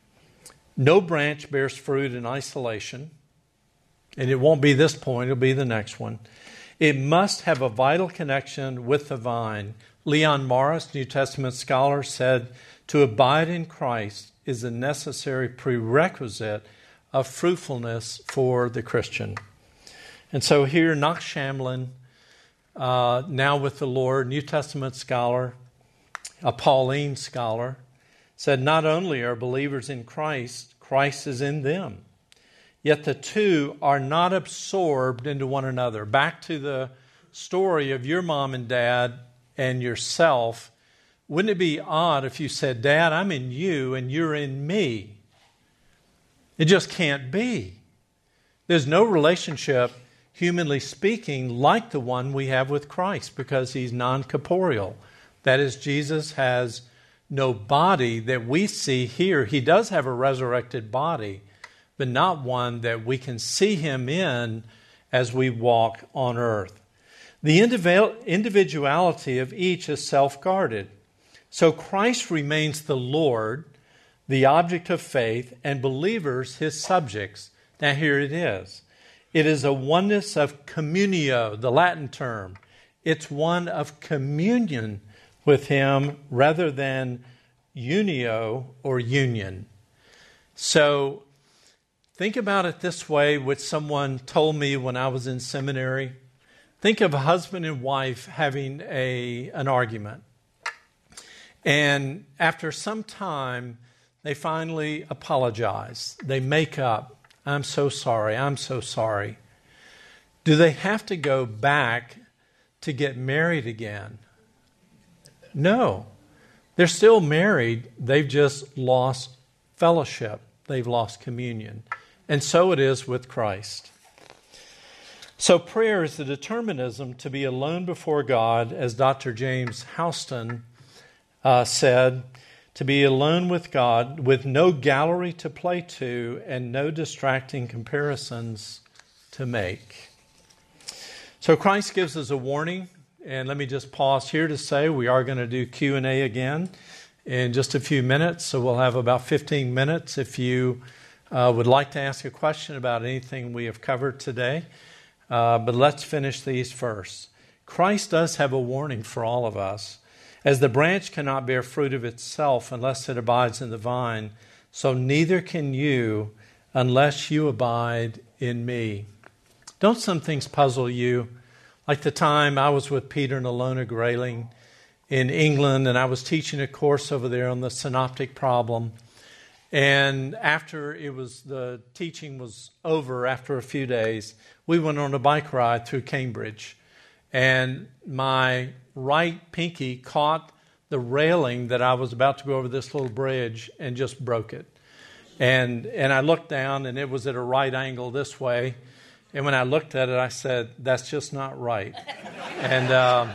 No branch bears fruit in isolation, and it won't be this point, it'll be the next one. It must have a vital connection with the vine. Leon Morris, New Testament scholar, said, to abide in Christ is a necessary prerequisite of fruitfulness for the Christian. And so here, Knox Shamlin, uh, now with the Lord, New Testament scholar, a Pauline scholar, said not only are believers in Christ, Christ is in them, yet the two are not absorbed into one another. Back to the story of your mom and dad and yourself, wouldn't it be odd if you said, Dad, I'm in you and you're in me? It just can't be. There's no relationship, humanly speaking, like the one we have with Christ because he's non-corporeal. That is, Jesus has no body that we see here. He does have a resurrected body, but not one that we can see him in as we walk on earth. The individuality of each is self-guarded. So Christ remains the Lord, the object of faith, and believers his subjects. Now here it is. It is a oneness of communio, the Latin term. It's one of communion with him rather than unio or union. So think about it this way, which someone told me when I was in seminary. Think of a husband and wife having a an argument. And after some time, they finally apologize. They make up. I'm so sorry. I'm so sorry. Do they have to go back to get married again? No. They're still married. They've just lost fellowship. They've lost communion. And so it is with Christ. So prayer is the determinism to be alone before God, as Doctor James Houston uh, said, to be alone with God with no gallery to play to and no distracting comparisons to make. So Christ gives us a warning, and let me just pause here to say we are going to do Q and A again in just a few minutes, so we'll have about fifteen minutes if you uh, would like to ask a question about anything we have covered today. Uh, but let's finish these first. Christ does have a warning for all of us. As the branch cannot bear fruit of itself unless it abides in the vine, so neither can you unless you abide in me. Don't some things puzzle you? Like the time I was with Peter and Alona Grayling in England, and I was teaching a course over there on the synoptic problem. And after it was the teaching was over, after a few days, we went on a bike ride through Cambridge. And my right pinky caught the railing that I was about to go over this little bridge and just broke it. And and I looked down, and it was at a right angle this way. And when I looked at it, I said, that's just not right. and um,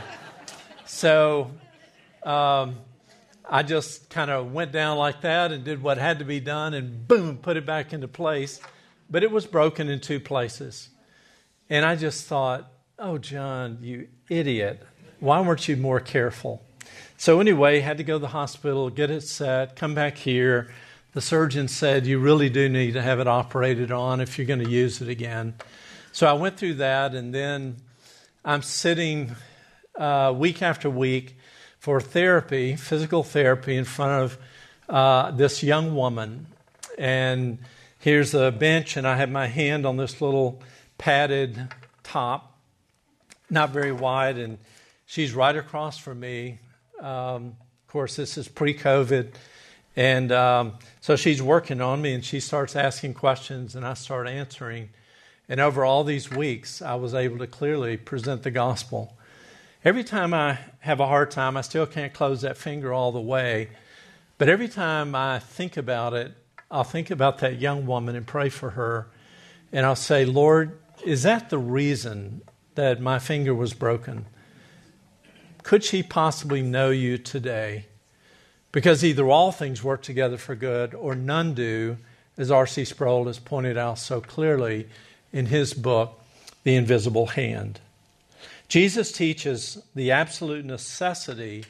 so um, I just kind of went down like that and did what had to be done and boom, put it back into place. But it was broken in two places. And I just thought, oh, John, you idiot. Why weren't you more careful? So anyway, had to go to the hospital, get it set, come back here. The surgeon said, you really do need to have it operated on if you're going to use it again. So I went through that, and then I'm sitting uh, week after week for therapy, physical therapy, in front of uh, this young woman. And here's a bench, and I have my hand on this little padded top, not very wide, and she's right across from me. Um, of course, this is pre-COVID. And um, so she's working on me, and she starts asking questions, and I start answering. And over all these weeks, I was able to clearly present the gospel. Every time I have a hard time, I still can't close that finger all the way. But every time I think about it, I'll think about that young woman and pray for her. And I'll say, Lord, is that the reason that my finger was broken? Could she possibly know you today? Because either all things work together for good or none do, as R C Sproul has pointed out so clearly in his book, The Invisible Hand. Jesus teaches the absolute necessity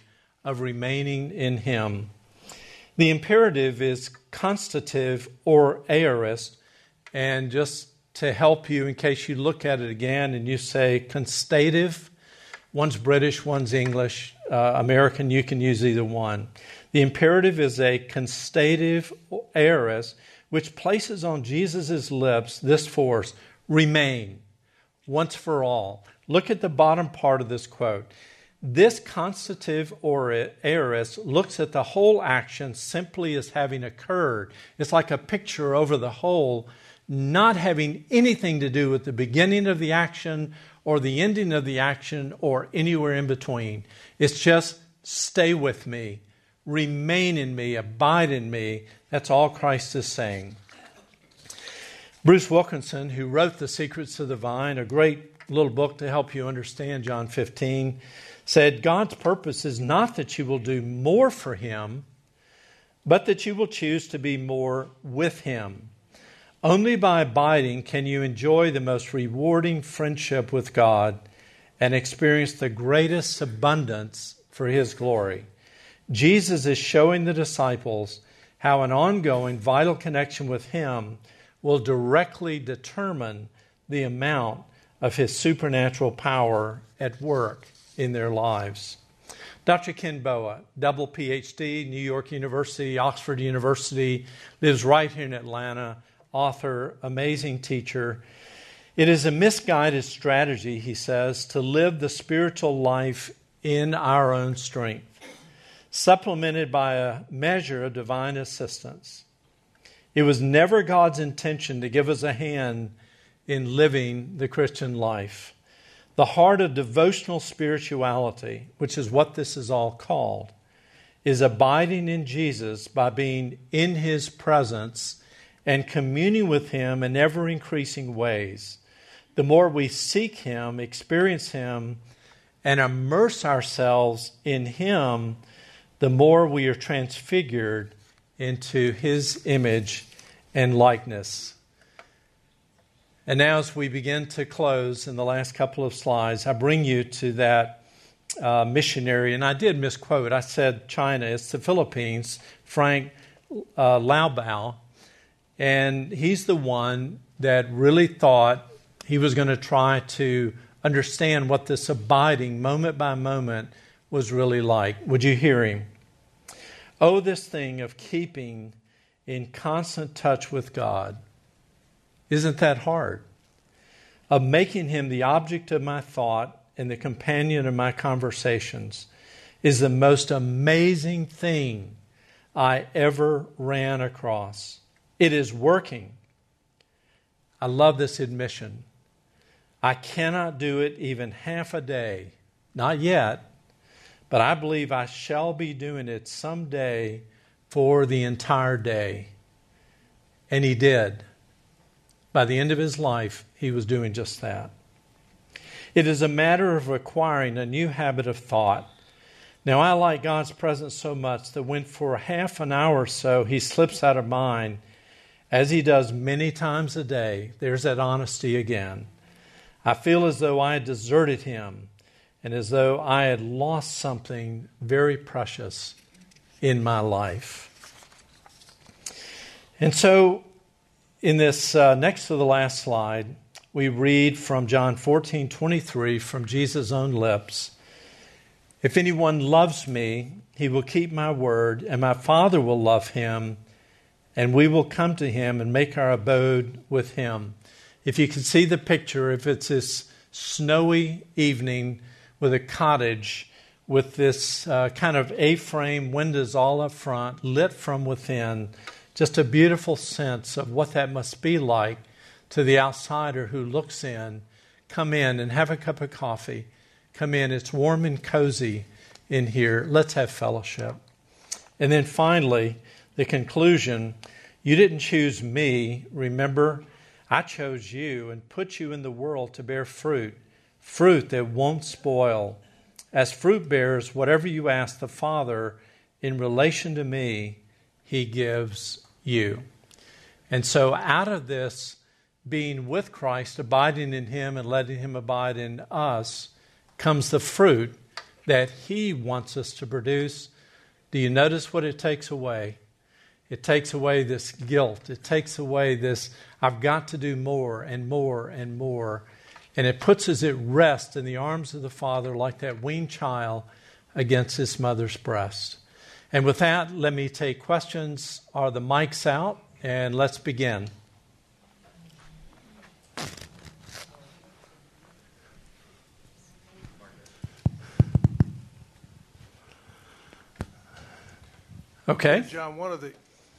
of remaining in him. The imperative is constative or aorist, and just to help you in case you look at it again and you say constative, one's British, one's English, uh, American, you can use either one. The imperative is a constative aorist, which places on Jesus' lips this force, remain, once for all. Look at the bottom part of this quote. This constative aorist looks at the whole action simply as having occurred. It's like a picture over the whole, not having anything to do with the beginning of the action or the ending of the action or anywhere in between. It's just stay with me, remain in me, abide in me. That's all Christ is saying. Bruce Wilkinson, who wrote The Secrets of the Vine, a great little book to help you understand John fifteen, said, God's purpose is not that you will do more for him, but that you will choose to be more with him. Only by abiding can you enjoy the most rewarding friendship with God and experience the greatest abundance for his glory. Jesus is showing the disciples how an ongoing vital connection with him will directly determine the amount of his supernatural power at work in their lives. Doctor Ken Boa, double P H D, New York University, Oxford University, lives right here in Atlanta, author, amazing teacher. It is a misguided strategy, he says, to live the spiritual life in our own strength, supplemented by a measure of divine assistance. It was never God's intention to give us a hand in living the Christian life. The heart of devotional spirituality, which is what this is all called, is abiding in Jesus by being in his presence and communing with him in ever-increasing ways. The more we seek him, experience him, and immerse ourselves in him, the more we are transfigured into his image and likeness. And now as we begin to close in the last couple of slides, I bring you to that uh, missionary, and I did misquote. I said China. It's the Philippines, Frank uh, Laobao. And he's the one that really thought he was going to try to understand what this abiding moment by moment was really like. Would you hear him? Oh, this thing of keeping in constant touch with God. Isn't that hard? Of making him the object of my thought and the companion of my conversations is the most amazing thing I ever ran across. It is working. I love this admission. I cannot do it even half a day. Not yet, but I believe I shall be doing it someday for the entire day. And he did. By the end of his life, he was doing just that. It is a matter of acquiring a new habit of thought. Now, I like God's presence so much that when for half an hour or so he slips out of mind, as he does many times a day, there's that honesty again. I feel as though I had deserted him and as though I had lost something very precious in my life. And so, in this uh, next to the last slide, we read from John fourteen twenty-three from Jesus' own lips. If anyone loves me, he will keep my word, and my Father will love him, and we will come to him and make our abode with him. If you can see the picture, if it's this snowy evening with a cottage with this uh, kind of A-frame windows all up front, lit from within, just a beautiful sense of what that must be like to the outsider who looks in. Come in and have a cup of coffee. Come in. It's warm and cozy in here. Let's have fellowship. And then finally, the conclusion. You didn't choose me. Remember, I chose you and put you in the world to bear fruit, fruit that won't spoil. As fruit bearers, whatever you ask the Father in relation to me, he gives you. And so out of this being with Christ, abiding in him and letting him abide in us, comes the fruit that He wants us to produce, do you notice what it takes away? It takes away this guilt. It takes away this, I've got to do more and more and more. And it puts us at rest in the arms of the Father like that weaned child against his mother's breast. And with that, let me take questions. Are the mics out? And let's begin. Okay. John, one of the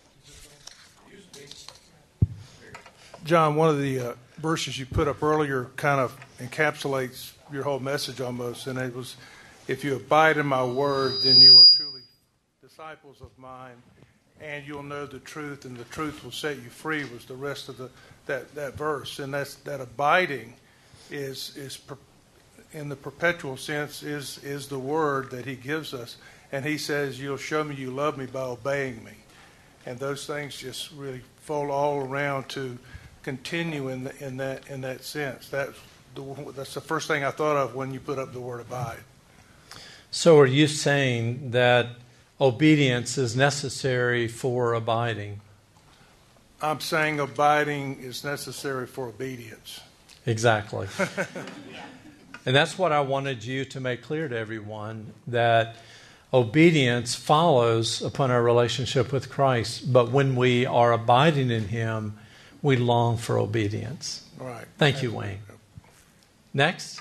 John, one of the uh, verses you put up earlier kind of encapsulates your whole message almost, and it was, "If you abide in my word, then you are truly disciples of mine, and you'll know the truth, and the truth will set you free." Was the rest of the that, that verse, and that's that abiding is is per, in the perpetual sense is is the word that He gives us, and He says, "You'll show me you love me by obeying me," and those things just really fold all around to continue in the, in that in that sense. That's the, that's the first thing I thought of when you put up the word abide. So are you saying that obedience is necessary for abiding? I'm saying abiding is necessary for obedience. Exactly. And that's what I wanted you to make clear to everyone, that obedience follows upon our relationship with Christ, but when we are abiding in Him, we long for obedience. Right. Thank you, Wayne. Next.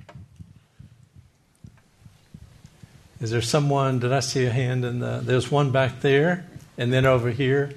Is there someone, did I see a hand in the, there's one back there, and then over here.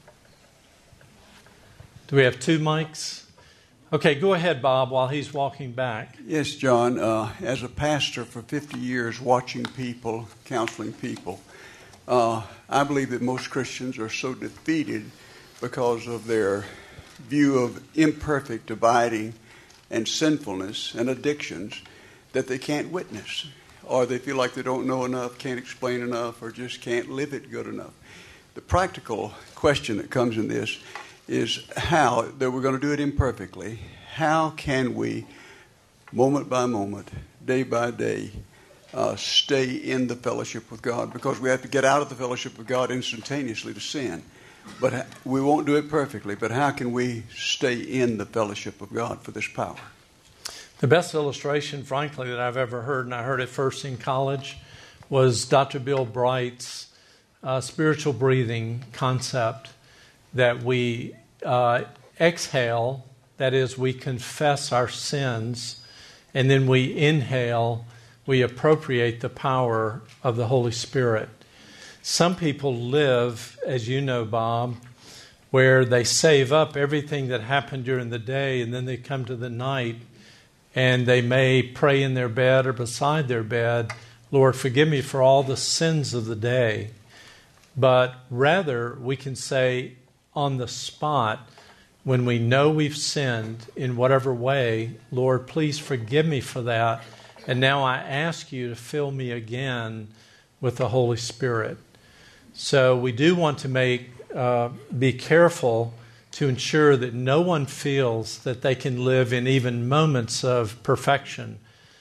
Do we have two mics? Okay, go ahead, Bob, while he's walking back. Yes, John. Uh, as a pastor for fifty years, watching people, counseling people, uh, I believe that most Christians are so defeated because of their view of imperfect abiding and sinfulness and addictions that they can't witness, or they feel like they don't know enough, can't explain enough, or just can't live it good enough. The practical question that comes in this is how, that we're going to do it imperfectly, how can we, moment by moment, day by day, uh, stay in the fellowship with God? Because we have to get out of the fellowship with God instantaneously to sin. But we won't do it perfectly, but how can we stay in the fellowship of God for this power? The best illustration, frankly, that I've ever heard, and I heard it first in college, was Doctor Bill Bright's uh, spiritual breathing concept, that we uh, exhale, that is, we confess our sins, and then we inhale, we appropriate the power of the Holy Spirit. Some people live, as you know, Bob, where they save up everything that happened during the day, and then they come to the night, and they may pray in their bed or beside their bed, "Lord, forgive me for all the sins of the day." But rather, we can say on the spot, when we know we've sinned in whatever way, "Lord, please forgive me for that, and now I ask you to fill me again with the Holy Spirit." So we do want to make uh, be careful to ensure that no one feels that they can live in even moments of perfection,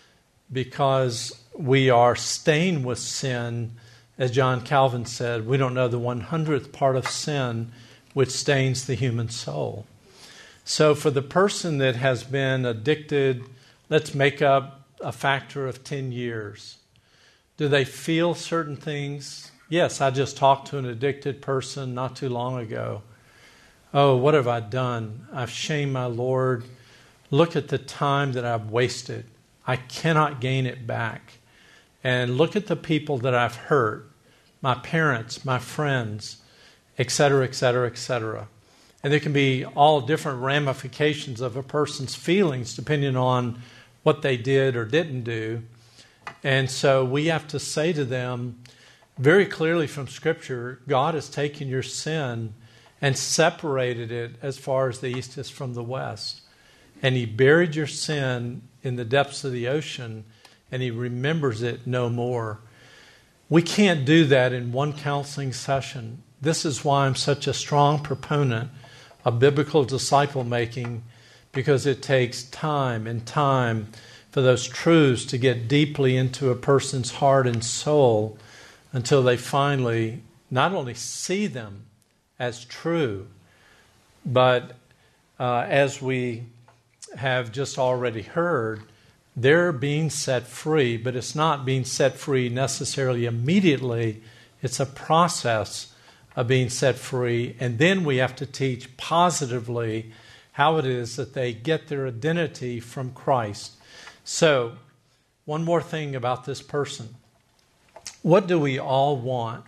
because we are stained with sin. As John Calvin said, we don't know the one hundredth part of sin which stains the human soul. So for the person that has been addicted, let's make up a factor of ten years. Do they feel certain things? Yes, I just talked to an addicted person not too long ago. Oh, what have I done? I've shamed my Lord. Look at the time that I've wasted. I cannot gain it back. And look at the people that I've hurt, my parents, my friends, et cetera, et cetera, et cetera. And there can be all different ramifications of a person's feelings depending on what they did or didn't do. And so we have to say to them very clearly from Scripture, God has taken your sin and separated it as far as the east is from the west. And He buried your sin in the depths of the ocean, and He remembers it no more. We can't do that in one counseling session. This is why I'm such a strong proponent of biblical disciple making, because it takes time and time for those truths to get deeply into a person's heart and soul until they finally not only see them as true, but uh, as we have just already heard, they're being set free, but it's not being set free necessarily immediately. It's a process of being set free, and then we have to teach positively how it is that they get their identity from Christ. So, one more thing about this person. What do we all want?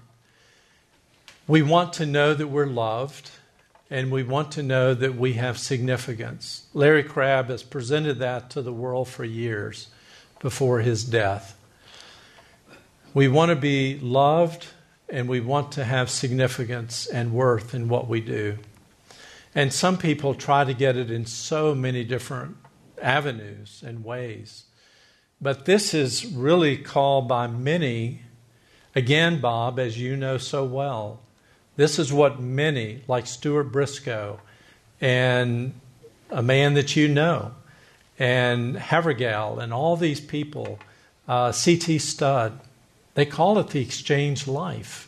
We want to know that we're loved, and we want to know that we have significance. Larry Crabb has presented that to the world for years before his death. We want to be loved, and we want to have significance and worth in what we do. And some people try to get it in so many different avenues and ways. But this is really called by many, again, Bob, as you know so well, this is what many, like Stuart Briscoe and a man that you know, and Havergal and all these people, uh, C T Studd, they call it the exchange life.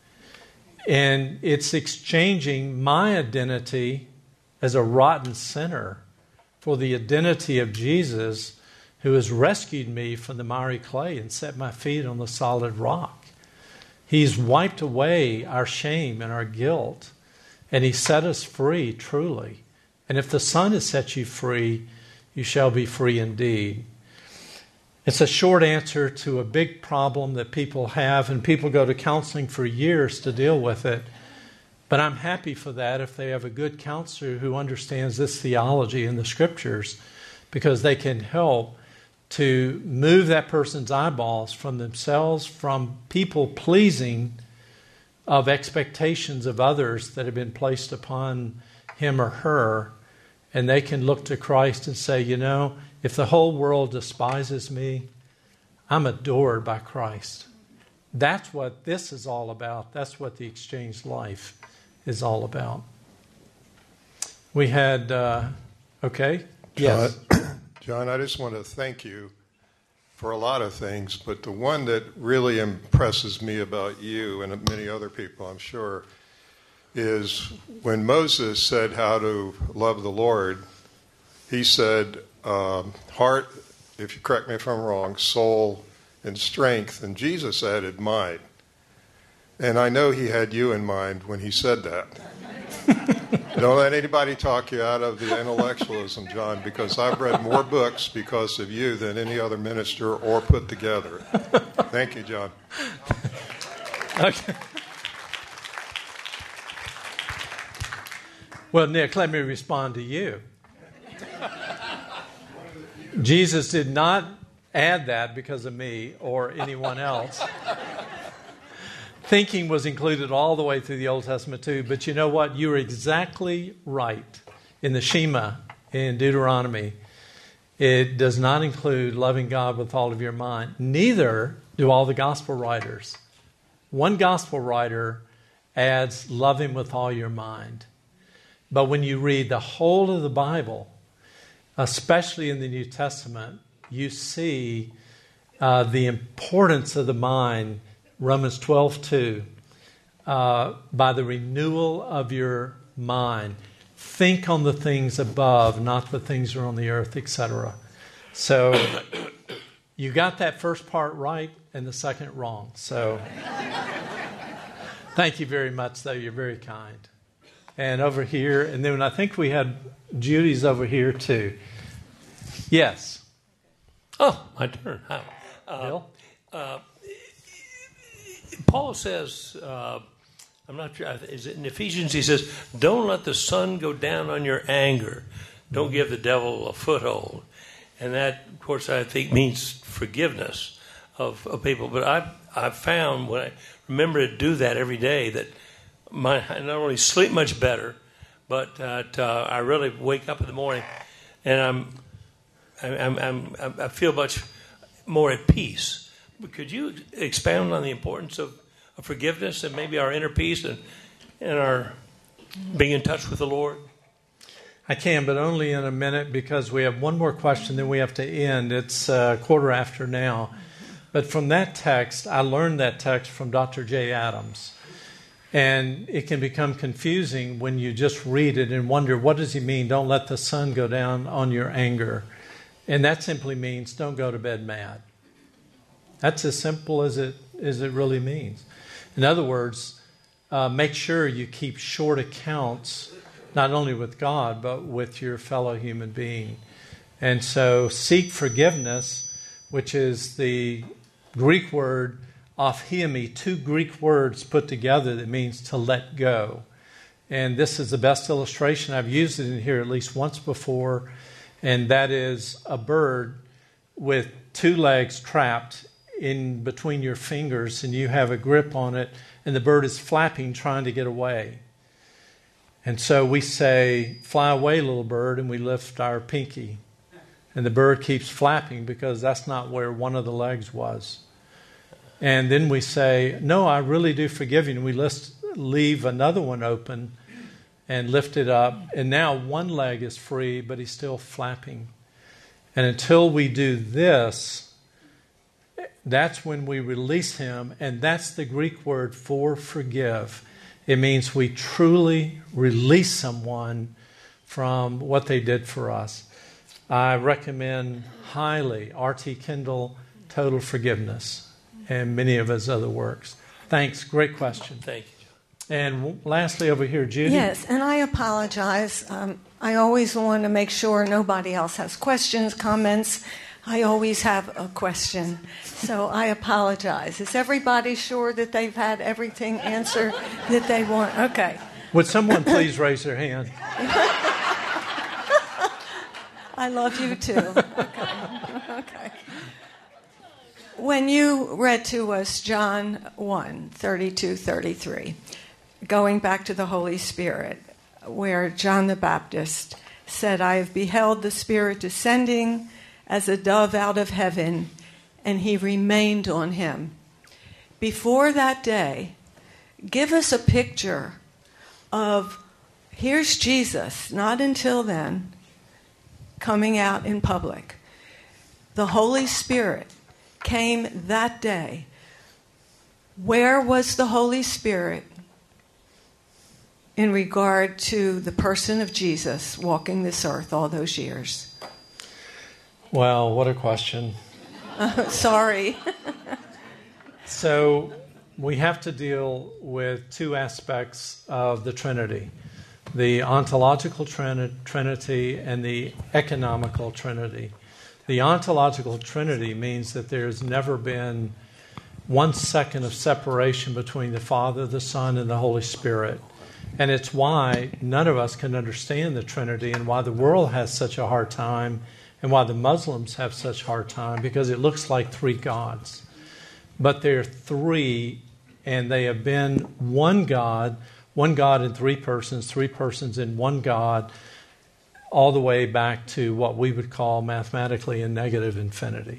And it's exchanging my identity as a rotten sinner for the identity of Jesus, who has rescued me from the miry clay and set my feet on the solid rock. He's wiped away our shame and our guilt, and He set us free, truly. And if the Son has set you free, you shall be free indeed. It's a short answer to a big problem that people have, and people go to counseling for years to deal with it. But I'm happy for that if they have a good counselor who understands this theology in the Scriptures, because they can help to move that person's eyeballs from themselves, from people-pleasing of expectations of others that have been placed upon him or her, and they can look to Christ and say, you know, if the whole world despises me, I'm adored by Christ. That's what this is all about. That's what the exchange life is all about. We had, uh, okay? Yes. John, John, I just want to thank you for a lot of things, but the one that really impresses me about you and many other people, I'm sure, is when Moses said how to love the Lord, he said, um, heart, if you correct me if I'm wrong, soul, and strength, and Jesus added mind. And I know he had you in mind when he said that. Don't let anybody talk you out of the intellectualism, John, because I've read more books because of you than any other minister or put together. Thank you, John. Okay. Well, Nick, let me respond to you. Jesus did not add that because of me or anyone else. Thinking was included all the way through the Old Testament too. But you know what? You were exactly right. In the Shema, in Deuteronomy, it does not include loving God with all of your mind. Neither do all the gospel writers. One gospel writer adds love Him with all your mind. But when you read the whole of the Bible, especially in the New Testament, you see uh, the importance of the mind. Romans twelve two, uh, by the renewal of your mind. Think on the things above, not the things that are on the earth, et cetera. So you got that first part right and the second wrong. So thank you very much, though. You're very kind. And over here, and then I think we had Judy's over here too. Yes. Oh, my turn. Hi. Uh, Bill? Uh, Paul says, uh, I'm not sure, is it in Ephesians, he says, don't let the sun go down on your anger. Don't give the devil a foothold. And that, of course, I think means forgiveness of, of people. But I've, I've found when I remember to do that every day that my, I not only sleep much better, but uh, to, uh, I really wake up in the morning and I'm, I'm, I'm, I'm, I feel much more at peace. But could you expound on the importance of, of forgiveness and maybe our inner peace and, and our being in touch with the Lord? I can, but only in a minute because we have one more question, then we have to end. It's a quarter after now. But from that text, I learned that text from Doctor J. Adams. And it can become confusing when you just read it and wonder, what does he mean? Don't let the sun go down on your anger. And that simply means don't go to bed mad. That's as simple as it as it really means. In other words, uh, make sure you keep short accounts, not only with God, but with your fellow human being. And so seek forgiveness, which is the Greek word aphiemi, two Greek words put together that means to let go. And this is the best illustration. I've used it in here at least once before, and that is a bird with two legs trapped in between your fingers, and you have a grip on it, and the bird is flapping, trying to get away. And so we say, fly away, little bird, and we lift our pinky. And the bird keeps flapping because that's not where one of the legs was. And then we say, no, I really do forgive you. And we list, leave another one open and lift it up. And now one leg is free, but he's still flapping. And until we do this, that's when we release him. And that's the Greek word for forgive. It means we truly release someone from what they did for us. I recommend highly R T Kendall, Total Forgiveness, and many of his other works. Thanks. Great question. Thank you, John. And lastly, over here, Judy. Yes, and I apologize. Um, I always want to make sure nobody else has questions, comments. I always have a question, so I apologize. Is everybody sure that they've had everything answered that they want? Okay. Would someone please raise their hand? I love you too. Okay. Okay. When you read to us John one, thirty-two, thirty-three, going back to the Holy Spirit, where John the Baptist said, I have beheld the Spirit descending as a dove out of heaven, and he remained on him. Before that day, give us a picture of, here's Jesus, not until then, coming out in public. The Holy Spirit came that day. Where was the Holy Spirit in regard to the person of Jesus walking this earth all those years? Well, what a question. Uh, sorry. So we have to deal with two aspects of the Trinity, the ontological trin- Trinity and the economical Trinity. The ontological Trinity means that there's never been one second of separation between the Father, the Son, and the Holy Spirit. And it's why none of us can understand the Trinity and why the world has such a hard time and why the Muslims have such a hard time, because it looks like three gods. But they're three, and they have been one God, one God in three persons, three persons in one God, all the way back to what we would call mathematically a negative infinity.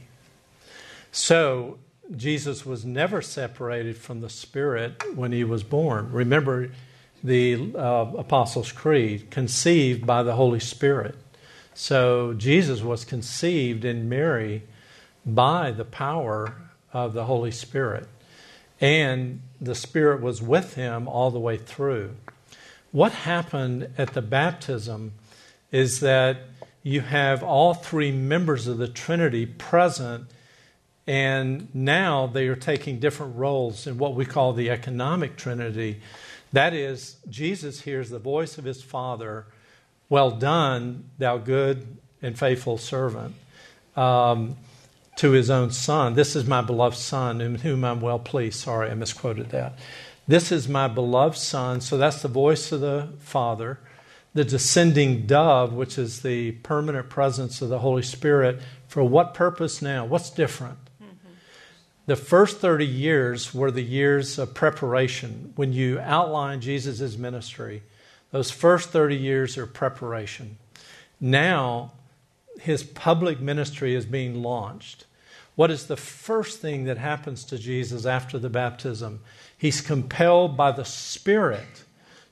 So Jesus was never separated from the Spirit when he was born. Remember the uh, Apostles' Creed, conceived by the Holy Spirit. So Jesus was conceived in Mary by the power of the Holy Spirit. And the Spirit was with him all the way through. What happened at the baptism is that you have all three members of the Trinity present, and now they are taking different roles in what we call the economic Trinity. That is, Jesus hears the voice of his Father, well done, thou good and faithful servant, um, to his own Son. This is my beloved Son, in whom I'm well pleased. Sorry, I misquoted that. This is my beloved Son. So that's the voice of the Father. The descending dove, which is the permanent presence of the Holy Spirit. For what purpose now? What's different? Mm-hmm. The first thirty years were the years of preparation. When you outline Jesus' ministry, those first thirty years are preparation. Now, his public ministry is being launched. What is the first thing that happens to Jesus after the baptism? He's compelled by the Spirit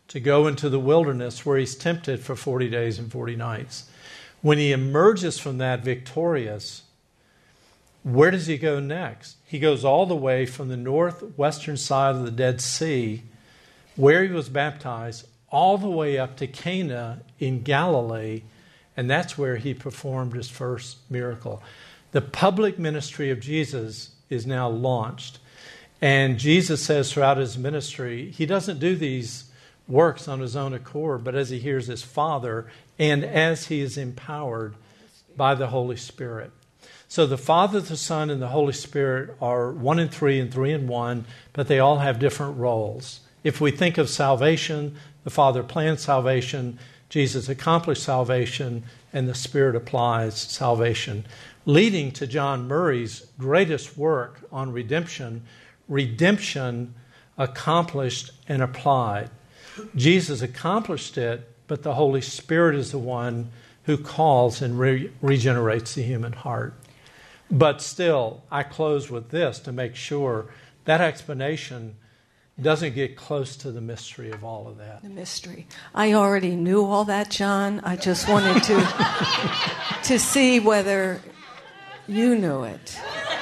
to go into the wilderness where he's tempted for forty days and forty nights. When he emerges from that victorious, where does he go next? He goes all the way from the northwestern side of the Dead Sea, where he was baptized, all the way up to Cana in Galilee, and that's where he performed his first miracle. The public ministry of Jesus is now launched. And Jesus says throughout his ministry, he doesn't do these works on his own accord, but as he hears his Father and as he is empowered by the Holy Spirit. So the Father, the Son, and the Holy Spirit are one and three and three and one, but they all have different roles. If we think of salvation, the Father planned salvation, Jesus accomplished salvation, and the Spirit applies salvation, leading to John Murray's greatest work on redemption, redemption accomplished and applied. Jesus accomplished it, but the Holy Spirit is the one who calls and re- regenerates the human heart. But still, I close with this to make sure that explanation doesn't get close to the mystery of all of that. The mystery. I already knew all that, John. I just wanted to to see whether you knew it.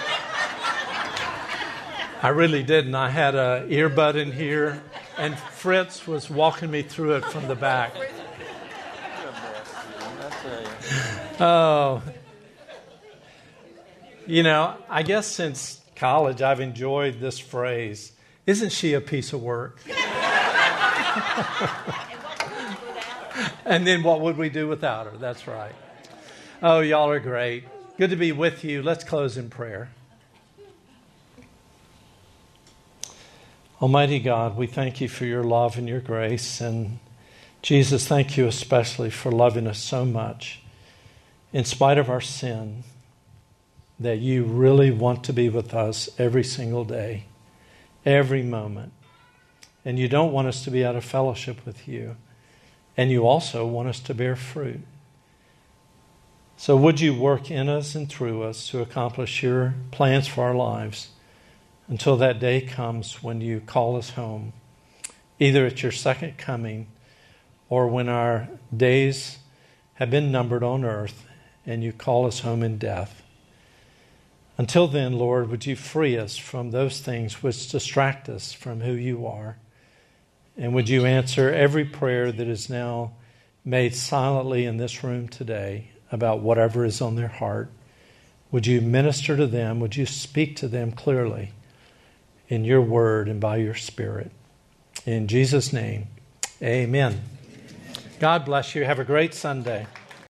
I really didn't. I had an earbud in here, and Fritz was walking me through it from the back. Oh, you know, I guess since college I've enjoyed this phrase. Isn't she a piece of work? And then what would we do without her? That's right. Oh, y'all are great. Good to be with you. Let's close in prayer. Almighty God, we thank you for your love and your grace. And Jesus, thank you especially for loving us so much, in spite of our sin, that you really want to be with us every single day, every moment. And you don't want us to be out of fellowship with you. And you also want us to bear fruit. So would you work in us and through us to accomplish your plans for our lives until that day comes when you call us home, either at your second coming or when our days have been numbered on earth and you call us home in death. Until then, Lord, would you free us from those things which distract us from who you are? And would you answer every prayer that is now made silently in this room today about whatever is on their heart? Would you minister to them? Would you speak to them clearly in your word and by your Spirit? In Jesus' name, amen. God bless you. Have a great Sunday.